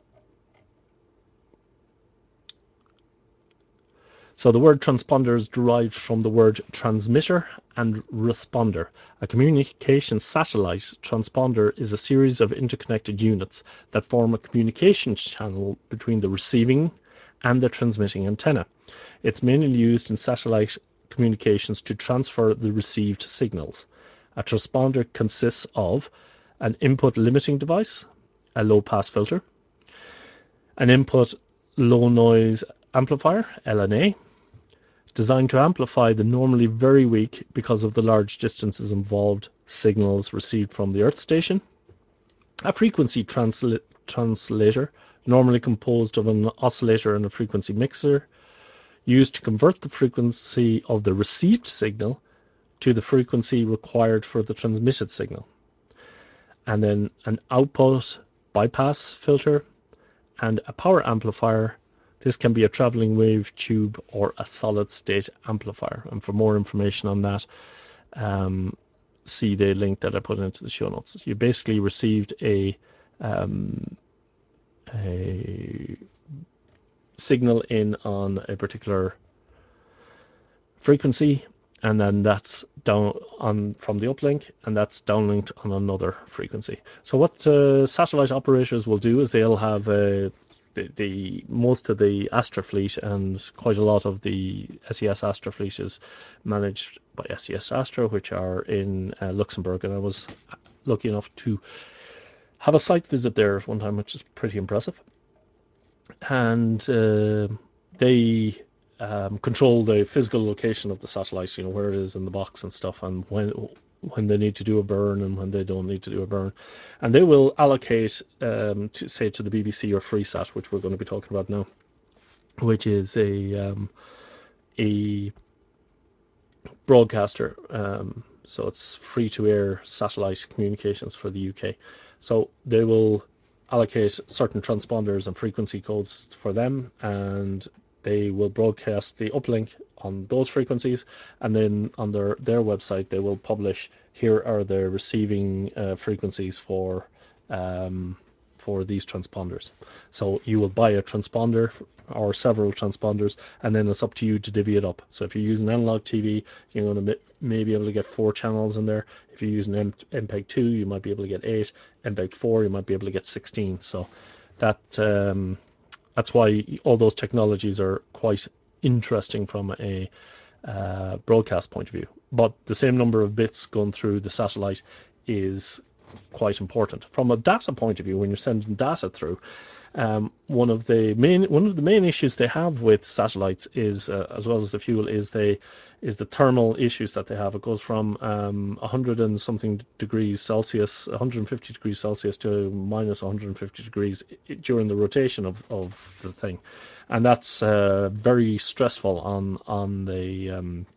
So the word transponder is derived from the word transmitter and responder. A communication satellite transponder is a series of interconnected units that form a communication channel between the receiving and the transmitting antenna. It's mainly used in satellite communications to transfer the received signals. A transponder consists of an input limiting device, a low pass filter, an input low noise amplifier, L N A, designed to amplify the normally very weak, because of the large distances involved, signals received from the Earth station. A frequency transla translator, normally composed of an oscillator and a frequency mixer, used to convert the frequency of the received signal to the frequency required for the transmitted signal. And then an output bypass filter and a power amplifier. This can be a traveling wave tube or a solid state amplifier. And for more information on that, um, see the link that I put into the show notes. You basically received a, um, a signal in on a particular frequency, and then that's down on from the uplink, and that's downlinked on another frequency. So what uh, satellite operators will do is they'll have uh, the, the most of the Astra fleet, and quite a lot of the S E S Astra fleet is managed by S E S Astra, which are in uh, Luxembourg, and I was lucky enough to have a site visit there one time, which is pretty impressive. And uh, they um, control the physical location of the satellite, you know, where it is in the box and stuff, and when when they need to do a burn and when they don't need to do a burn. And they will allocate, um, to say, to the B B C or Freesat, which we're going to be talking about now, which is a um, a broadcaster. Um, so it's free-to-air satellite communications for the U K. So they will allocate certain transponders and frequency codes for them, and they will broadcast the uplink on those frequencies, and then on their, their website they will publish, here are the receiving uh, frequencies for um, for these transponders. So you will buy a transponder or several transponders, and then it's up to you to divvy it up. So if you're using analog T V, you're going to maybe able to get four channels in there. If you're using M MPEG two, you might be able to get eight. MPEG four, you might be able to get sixteen. So that um, that's why all those technologies are quite interesting from a uh, broadcast point of view. But the same number of bits going through the satellite is quite important. From a data point of view, when you're sending data through, Um, one of the main one of the main issues they have with satellites is, uh, as well as the fuel, is they is the thermal issues that they have. It goes from um, one hundred and something degrees Celsius, one hundred fifty degrees Celsius, to minus one hundred fifty degrees during the rotation of, of the thing, and that's uh, very stressful on on the um,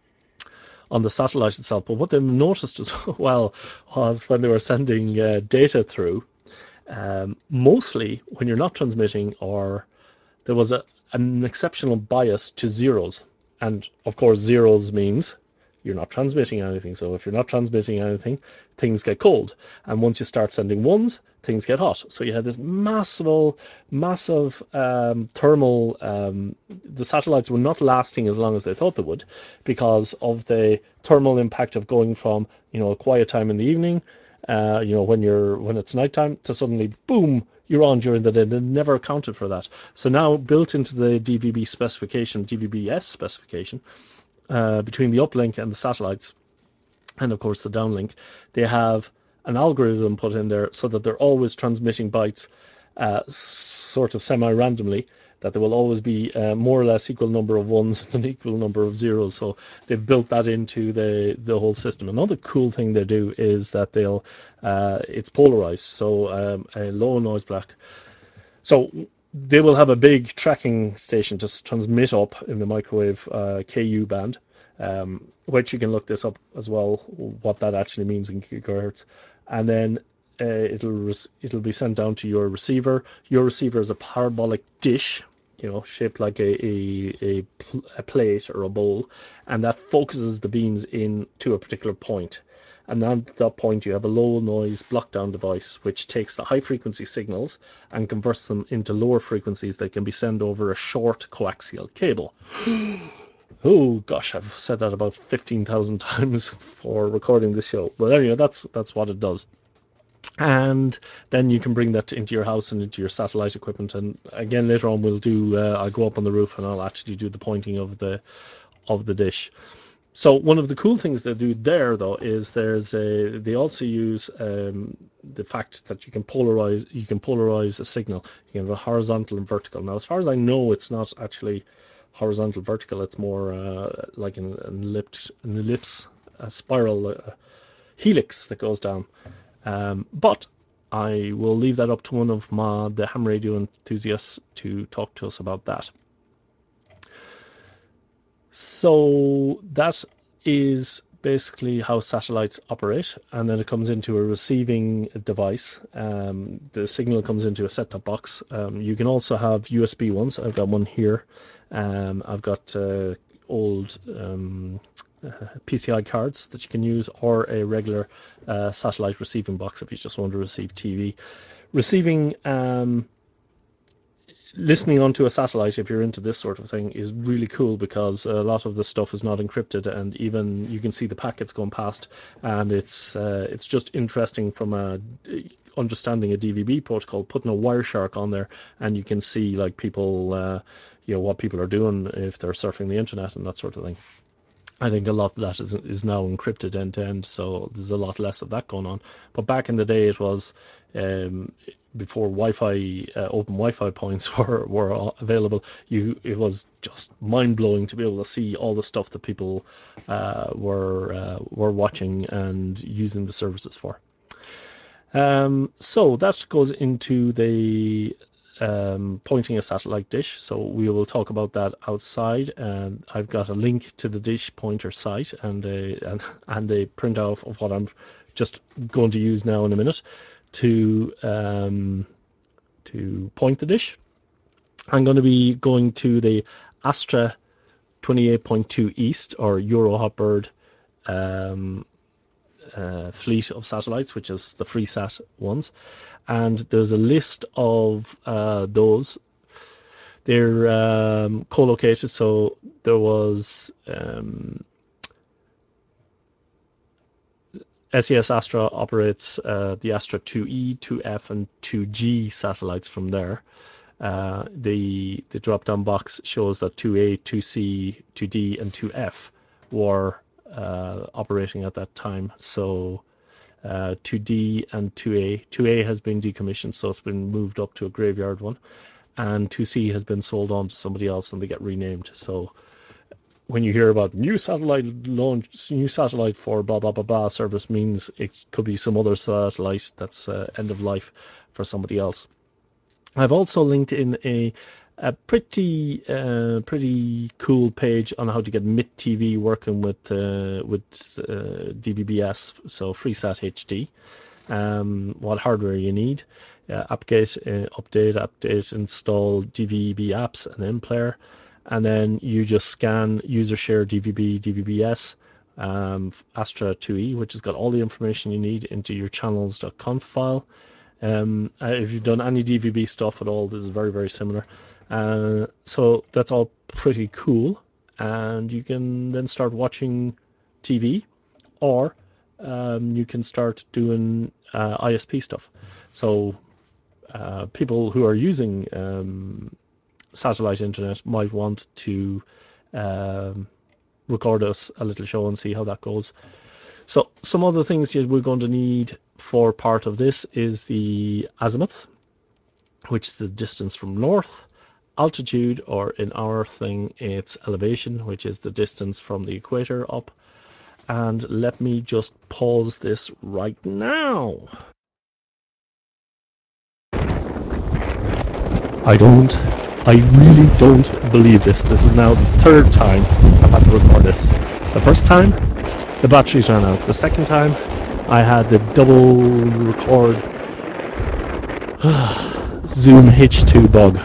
on the satellite itself. But what they noticed as well was when they were sending uh, data through, um, mostly when you're not transmitting, or there was a, an exceptional bias to zeros. And of course, zeros means you're not transmitting anything. So if you're not transmitting anything, things get cold. And once you start sending ones, things get hot. So you had this massive, massive um, thermal. Um, the satellites were not lasting as long as they thought they would, because of the thermal impact of going from, you know, a quiet time in the evening, uh, you know, when you're when it's nighttime, to suddenly boom, you're on during the day. They never accounted for that. So now, built into the D V B specification, D V B S specification, uh, between the uplink and the satellites, and of course the downlink, they have an algorithm put in there so that they're always transmitting bytes, uh, sort of semi-randomly, that there will always be uh, more or less equal number of ones and an equal number of zeros. So they've built that into the the whole system. Another cool thing they do is that they'll uh, it's polarized, so um, a low noise black. So they will have a big tracking station to transmit up in the microwave uh, K U band, um, which you can look this up as well, what that actually means in gigahertz. And then uh, it'll it'll be sent down to your receiver. Your receiver is a parabolic dish, you know, shaped like a a, a, a plate or a bowl, and that focuses the beams in to a particular point. And at that point, you have a low noise block down device which takes the high frequency signals and converts them into lower frequencies that can be sent over a short coaxial cable. Oh gosh, I've said that about fifteen thousand times for recording this show. But anyway, that's that's what it does. And then you can bring that into your house and into your satellite equipment. And again, later on, we'll do. Uh, I'll go up on the roof and I'll actually do the pointing of the of the dish. So one of the cool things they do there, though, is there's a. They also use um, the fact that you can polarize. You can polarize a signal. You can have a horizontal and vertical. Now, as far as I know, it's not actually horizontal vertical. It's more uh, like an, an ellipse, an ellipse, a spiral, a helix that goes down. Um, but I will leave that up to one of my the ham radio enthusiasts to talk to us about that. So that is basically how satellites operate, and then it comes into a receiving device. Um, the signal comes into a set-top box. Um, you can also have U S B ones. I've got one here. Um, I've got uh, old um, uh, P C I cards that you can use, or a regular uh, satellite receiving box if you just want to receive T V. Receiving um, listening onto a satellite, if you're into this sort of thing, is really cool, because a lot of the stuff is not encrypted, and even you can see the packets going past, and it's uh, it's just interesting from a understanding a D V B protocol, putting a Wireshark on there, and you can see like people, uh, you know, what people are doing if they're surfing the internet and that sort of thing. I think a lot of that is is now encrypted end to end, so there's a lot less of that going on. But back in the day, it was um, before Wi-Fi, uh, open Wi-Fi points were were available. You it was just mind blowing to be able to see all the stuff that people uh, were uh, were watching and using the services for. Um, so that goes into the um, pointing a satellite dish. So we will talk about that outside. And I've got a link to the dish pointer site and a and, and a printout of what I'm just going to use now in a minute to um, to point the dish. I'm going to be going to the Astra twenty-eight point two East, or Euro Hotbird um, uh, fleet of satellites, which is the FreeSat ones. And there's a list of uh, those. They're um, co-located, so there was um, S E S Astra operates uh, the Astra two E, two F, and two G satellites from there. Uh, the the drop-down box shows that two A, two C, two D, and two F were uh, operating at that time. So uh, two D and two A. two A has been decommissioned, so it's been moved up to a graveyard one, and two C has been sold on to somebody else and they get renamed. So when you hear about new satellite launch, new satellite for blah blah blah blah service, means it could be some other satellite that's uh, end of life for somebody else. I've also linked in a a pretty uh, pretty cool page on how to get M I T T V working with uh, with uh, D V B S, so FreeSat H D. Um, what hardware you need, uh, update, uh, update, update, install D V B apps and MPlayer, and then you just scan user share D V B, D V B S, um, Astra two E, which has got all the information you need into your channels.conf file. Um, uh, if you've done any D V B stuff at all, this is very, very similar. Uh, so that's all pretty cool. And you can then start watching T V, or um, you can start doing uh, I S P stuff. So uh, people who are using um, satellite internet might want to um, record us a little show and see how that goes. So some other things we're going to need for part of this is the azimuth, which is the distance from north, altitude, or in our thing it's elevation, which is the distance from the equator up. And let me just pause this right now. I don't, I really don't believe this. This is now the third time I've had to record this. The first time, the batteries ran out. The second time, I had the double record Zoom H two bug.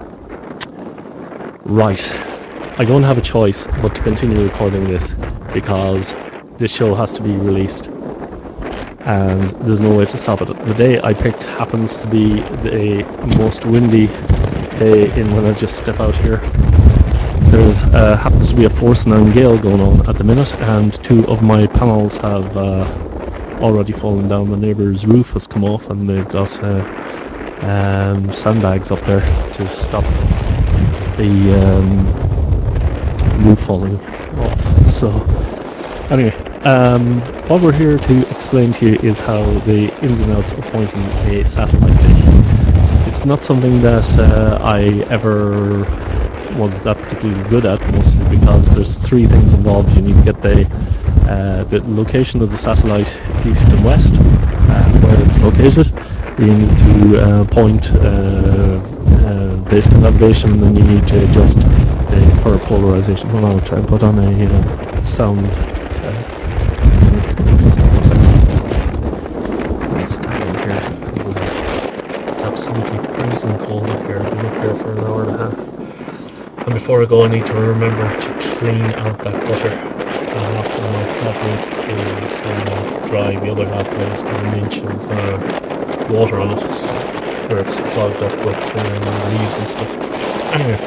Right, I don't have a choice but to continue recording this because this show has to be released and there's no way to stop it. The day I picked happens to be the most windy day in when I just step out here. There's uh, happens to be a force nine gale going on at the minute, and two of my panels have uh, already fallen down. The neighbour's roof has come off and they've got uh, um, sandbags up there to stop the um, roof falling off. So anyway, um, what we're here to explain to you is how the ins and outs of pointing a satellite dish. It's not something that uh, I ever was that particularly good at, mostly because there's three things involved. You need to get the uh, the location of the satellite east and west, uh, where it's located. You need to uh, point uh, uh, based on elevation, and then you need to adjust the, for polarization. Well, I'll try and put on a uh, sound. Uh, just one second. I'll stand in here. It's absolutely freezing cold up here. I've been up here for an hour and a half. And before I go, I need to remember to clean out that gutter. Uh, half of my flat roof is uh, dry, the other half has got an inch of uh, water on it, so, where it's clogged up with uh, leaves and stuff. Anyway,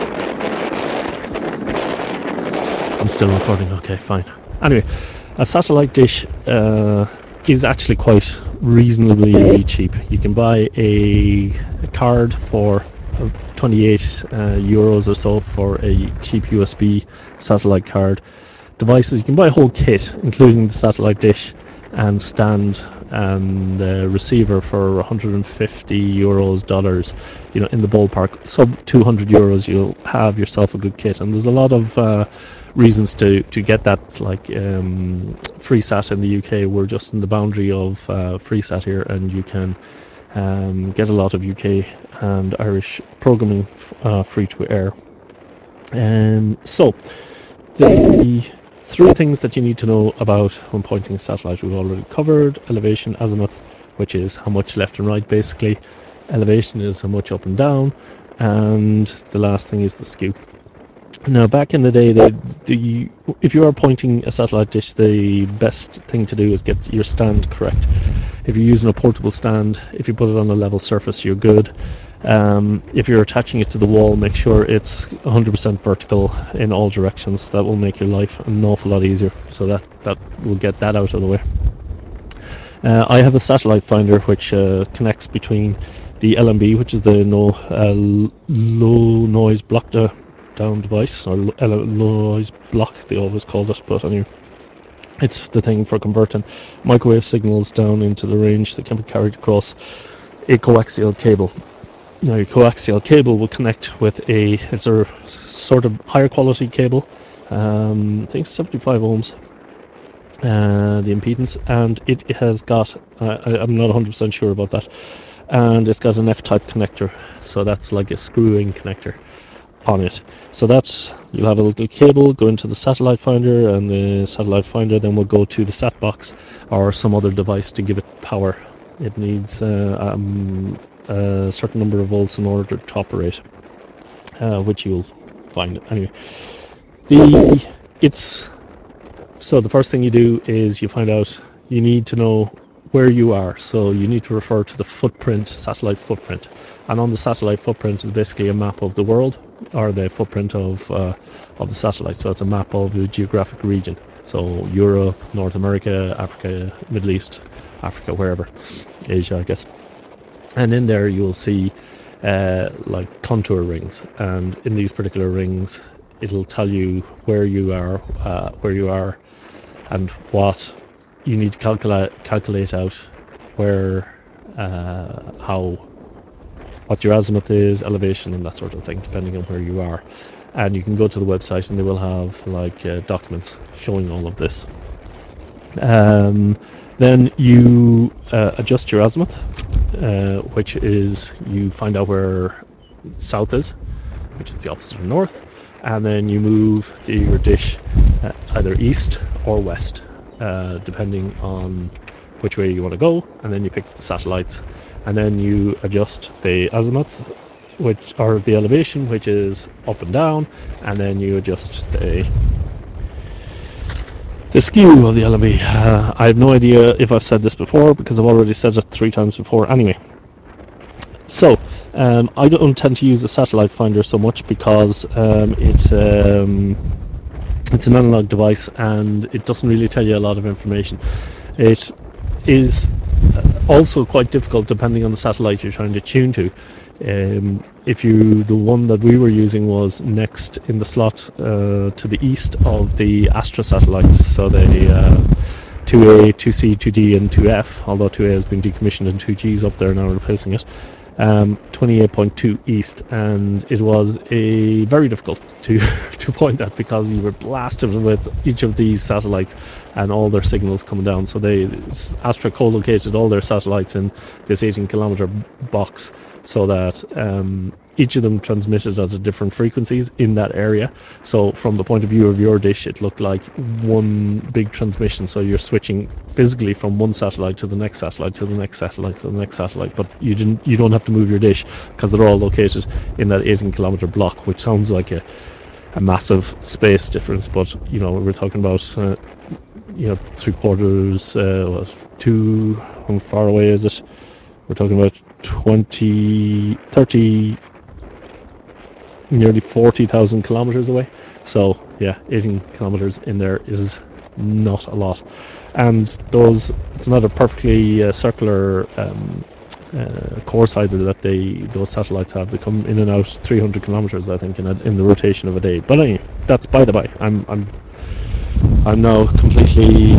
I'm still recording, okay, fine. Anyway, a satellite dish uh, is actually quite reasonably cheap. You can buy a, a card for twenty-eight uh, euros or so for a cheap U S B satellite card. Devices, you can buy a whole kit including the satellite dish and stand and uh, receiver for one hundred fifty euros, dollars, you know, in the ballpark. Sub two hundred euros, you'll have yourself a good kit. And there's a lot of uh, reasons to to get that. Like um, FreeSat in the U K, we're just in the boundary of uh, FreeSat here, and you can um, get a lot of U K and Irish programming uh, free to air. Um, so the three things that you need to know about when pointing a satellite we've already covered: elevation, azimuth, which is how much left and right basically. Elevation is how much up and down, and the last thing is the skew. Now, back in the day, the, the, if you are pointing a satellite dish, the best thing to do is get your stand correct. If you're using a portable stand, if you put it on a level surface, you're good. Um, if you're attaching it to the wall, make sure it's one hundred percent vertical in all directions. That will make your life an awful lot easier. So that, that will get that out of the way. Uh, I have a satellite finder which uh, connects between the L M B, which is the no, uh, low noise block down device, or low noise block, they always call it, but anyway. It's the thing for converting microwave signals down into the range that can be carried across a coaxial cable. Now, your coaxial cable will connect with a, it's a sort of higher quality cable, um, I think seventy-five ohms, uh, the impedance, and it has got, uh, I, I'm not one hundred percent sure about that, and it's got an F-type connector, so that's like a screw-in connector on it. So that's, you'll have a little cable go into the satellite finder, and the satellite finder then will go to the sat box or some other device to give it power. It needs uh, um, a certain number of volts in order to operate, uh, which you'll find anyway. The it's so the first thing you do is you find out, you need to know where you are. So you need to refer to the footprint, satellite footprint, and on the satellite footprint is basically a map of the world, or the footprint of uh, of the satellite. So it's a map of the geographic region. So Europe, North America, Africa, Middle East, Africa, wherever, Asia, I guess. And in there you'll see uh, like contour rings, and in these particular rings, it'll tell you where you are, uh, where you are, and what you need to calculate calculate out where, uh, how, what your azimuth is, elevation, and that sort of thing, depending on where you are. And you can go to the website, and they will have like uh, documents showing all of this. Um, then you uh, adjust your azimuth, uh, which is, you find out where south is, which is the opposite of north, and then you move the, your dish uh, either east or west, uh, depending on which way you want to go, and then you pick the satellites, and then you adjust the azimuth, which, or the elevation, which is up and down, and then you adjust the the skew of the L M B. Uh, I have no idea if I've said this before, because I've already said it three times before. Anyway, so um, I don't tend to use the satellite finder so much, because um, it's um, it's an analog device, and it doesn't really tell you a lot of information. It is also quite difficult depending on the satellite you're trying to tune to. Um, if you, the one that we were using was next in the slot uh, to the east of the Astra satellites, so the uh, two A, two C, two D, and two F, although two A has been decommissioned and two G is up there now replacing it. Um, twenty-eight point two east, and it was a very difficult to to point at, because you were blasted with each of these satellites and all their signals coming down. So they, Astra co-located all their satellites in this eighteen kilometer box, so that um, each of them transmitted at different frequencies in that area. So from the point of view of your dish, it looked like one big transmission. So you're switching physically from one satellite to the next satellite to the next satellite to the next satellite, but you didn't you don't have to move your dish, because they're all located in that eighteen kilometer block, which sounds like a, a massive space difference, but you know, we're talking about uh, you know, three quarters, uh, what, two, how far away is it? We're talking about twenty, thirty, nearly forty thousand kilometers away. So yeah, eighteen kilometers in there is not a lot. And those, it's not a perfectly uh, circular um, uh, course either that they, those satellites have. They come in and out three hundred kilometers, I think, in, a, in the rotation of a day. But anyway, that's by the by. I'm I'm I'm now completely.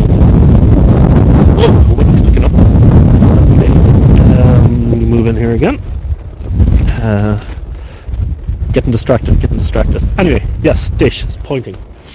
Oh, the wind's picking up. Okay. Um, move in here again. Uh, getting distracted, getting distracted. Anyway, yes, dish, pointing.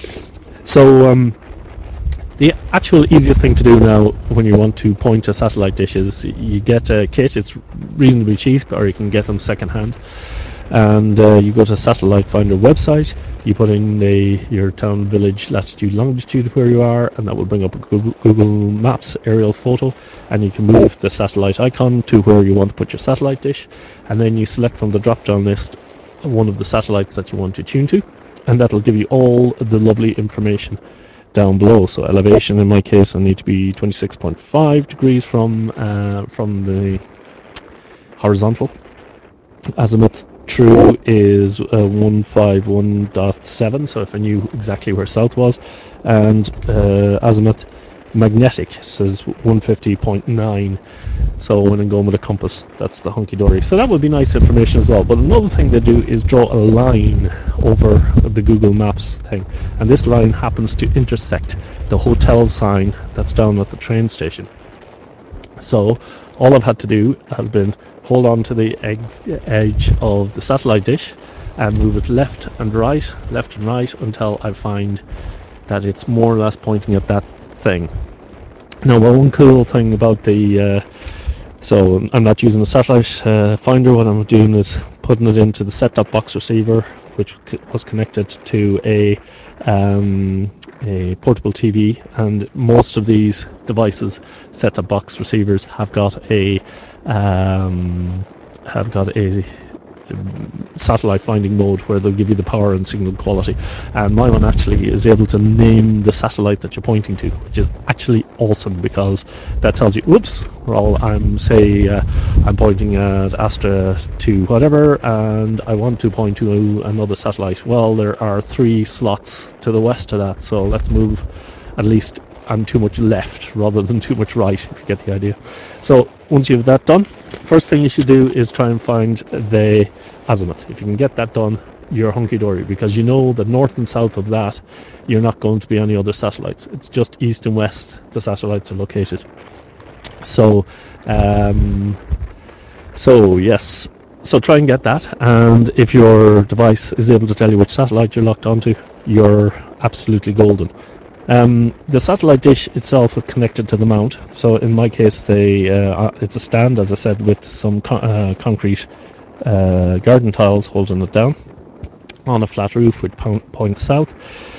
So um, the actual easiest thing to do now when you want to point a satellite dish is you get a kit. It's reasonably cheap, or you can get them second-hand. And uh, you go to Satellite Finder website, you put in the, your town, village, latitude, longitude where you are, and that will bring up a Google, Google Maps aerial photo, and you can move the satellite icon to where you want to put your satellite dish, and then you select from the drop-down list one of the satellites that you want to tune to, and that'll give you all the lovely information down below. So elevation, in my case, I need to be twenty-six point five degrees from uh, from the horizontal. Azimuth true is uh, one fifty-one point seven, so if I knew exactly where south was, and uh, azimuth magnetic. It says one fifty point nine. So when I'm going with a compass, that's the hunky-dory. So that would be nice information as well. But another thing they do is draw a line over the Google Maps thing. And this line happens to intersect the hotel sign that's down at the train station. So all I've had to do has been hold on to the edge of the satellite dish and move it left and right, left and right, until I find that it's more or less pointing at that thing. Now, one cool thing about the uh, so I'm not using the satellite uh, finder. What I'm doing is putting it into the set-top box receiver, which was connected to a um, a portable T V, and most of these devices, set-top box receivers, have got a um, have got a satellite finding mode where they'll give you the power and signal quality, and my one actually is able to name the satellite that you're pointing to, which is actually awesome, because that tells you, whoops, well, I'm say uh, I'm pointing at Astra to whatever, and I want to point to another satellite. Well, there are three slots to the west of that, so let's move at least and too much left rather than too much right, if you get the idea. So once you have that done, first thing you should do is try and find the azimuth. If you can get that done, you're hunky-dory, because you know that north and south of that you're not going to be any other satellites. It's just east and west the satellites are located. So um, so yes, so try and get that, and if your device is able to tell you which satellite you're locked onto, you're absolutely golden. Um, the satellite dish itself is connected to the mount, so in my case they, uh, it's a stand, as I said, with some con- uh, concrete uh, garden tiles holding it down on a flat roof which po- points south.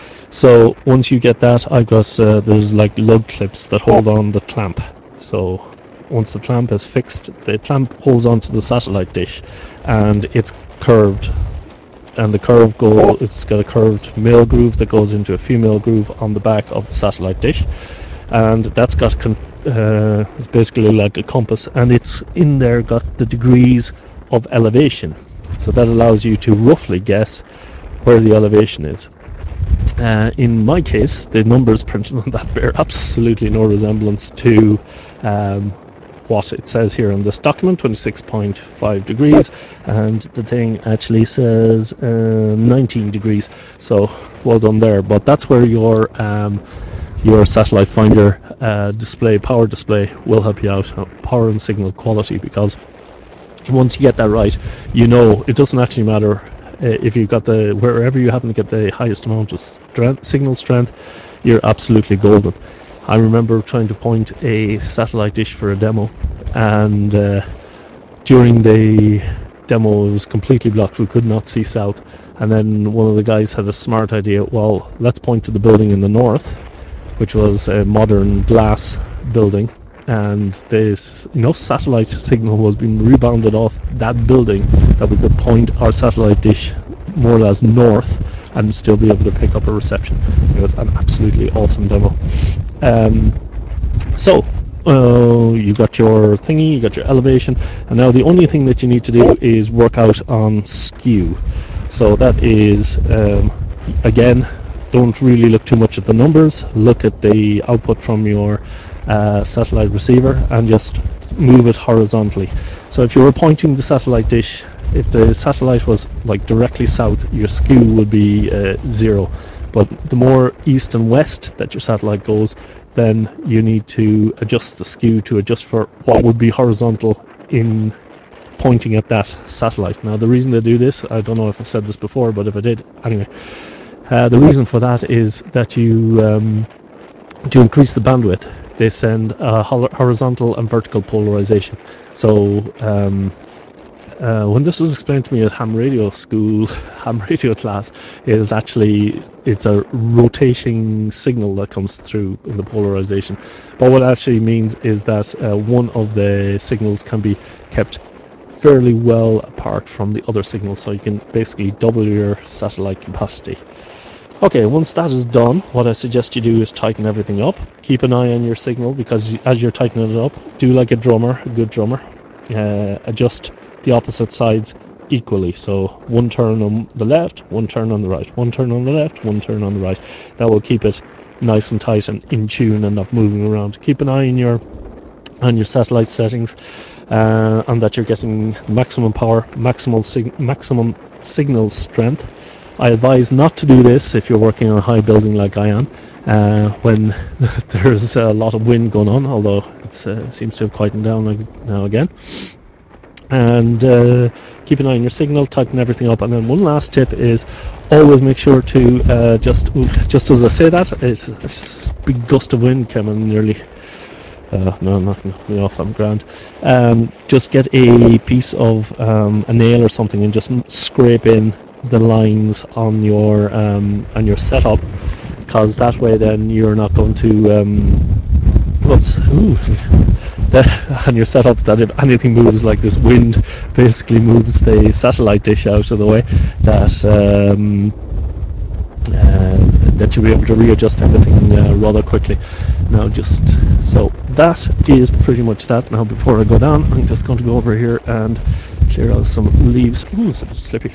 So once you get that, I've got uh, there's like lug clips that hold on the clamp. So once the clamp is fixed, the clamp holds onto the satellite dish, and it's curved. And the curve go, it's got a curved male groove that goes into a female groove on the back of the satellite dish, and that's got con- uh, it's basically like a compass, and it's in there got the degrees of elevation, so that allows you to roughly guess where the elevation is. Uh, in my case, the numbers printed on that bear absolutely no resemblance to um, what it says here in this document, twenty-six point five degrees, and the thing actually says uh, nineteen degrees, so well done there. But that's where your um, your satellite finder uh, display, power display, will help you out, uh, power and signal quality, because once you get that right, you know it doesn't actually matter uh, if you've got the, wherever you happen to get the highest amount of strength, signal strength, you're absolutely golden. I remember trying to point a satellite dish for a demo, and uh, during the demo it was completely blocked. We could not see south, and then one of the guys had a smart idea. Well, let's point to the building in the north, which was a modern glass building, and this enough satellite signal was being rebounded off that building that we could point our satellite dish more or less north and still be able to pick up a reception. It was an absolutely awesome demo. Um, so uh, you got your thingy, you got your elevation, and now the only thing that you need to do is work out on skew. So that is, um, again, don't really look too much at the numbers, look at the output from your uh, satellite receiver and just move it horizontally. So if you were pointing the satellite dish, if the satellite was like directly south, your skew would be uh, zero. But the more east and west that your satellite goes, then you need to adjust the skew to adjust for what would be horizontal in pointing at that satellite. Now, the reason they do this, I don't know if I've said this before, but if I did, anyway, uh, the reason for that is that you, um, to increase the bandwidth, they send a horizontal and vertical polarization. So, um, Uh, when this was explained to me at ham radio school, ham radio class, is actually, it's a rotating signal that comes through in the polarization. But what it actually means is that uh, one of the signals can be kept fairly well apart from the other signals, so you can basically double your satellite capacity. Okay, once that is done, what I suggest you do is tighten everything up. Keep an eye on your signal, because as you're tightening it up, do like a drummer, a good drummer. Uh, adjust the opposite sides equally. So one turn on the left, one turn on the right, one turn on the left, one turn on the right. That will keep it nice and tight and in tune and not moving around. Keep an eye on your on your satellite settings, uh, and that you're getting maximum power, maximum sig- maximum signal strength. I advise not to do this if you're working on a high building like I am, uh, when there's a lot of wind going on, although it uh, seems to have quietened down now again. And uh, keep an eye on your signal, tighten everything up. And then one last tip is always make sure to uh, just ooh, just as I say that, it's, it's a big gust of wind came and nearly uh, no, not knocked me off, I'm grand. Um, just get a piece of um, a nail or something and just scrape in the lines on your um, on your setup, because that way then you're not going to um, whoops, ooh, the, on your setups, that if anything moves, like this wind basically moves the satellite dish out of the way, that um, uh, that you'll be able to readjust everything uh, rather quickly. Now, just so that is pretty much that. Now, before I go down, I'm just going to go over here and clear out some leaves. Ooh, it's a bit slippy.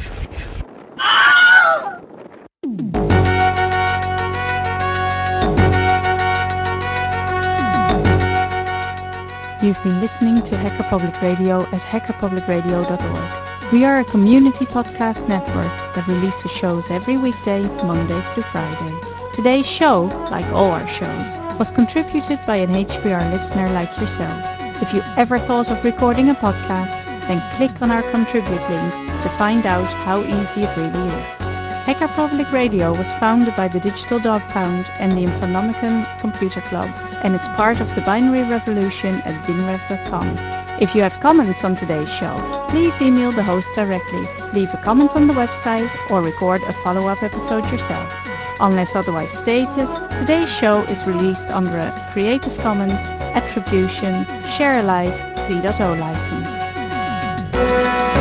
You've been listening to Hacker Public Radio at hacker public radio dot org. We are a community podcast network that releases shows every weekday, Monday through Friday. Today's show, like all our shows, was contributed by an H P R listener like yourself. If you ever thought of recording a podcast, then click on our contribute link to find out how easy it really is. Hacker Public Radio was founded by the Digital Dog Pound and the Infonomicon Computer Club, and is part of the Binary Revolution at binrev dot com. If you have comments on today's show, please email the host directly, leave a comment on the website, or record a follow-up episode yourself. Unless otherwise stated, today's show is released under a Creative Commons Attribution Share Alike three point oh license.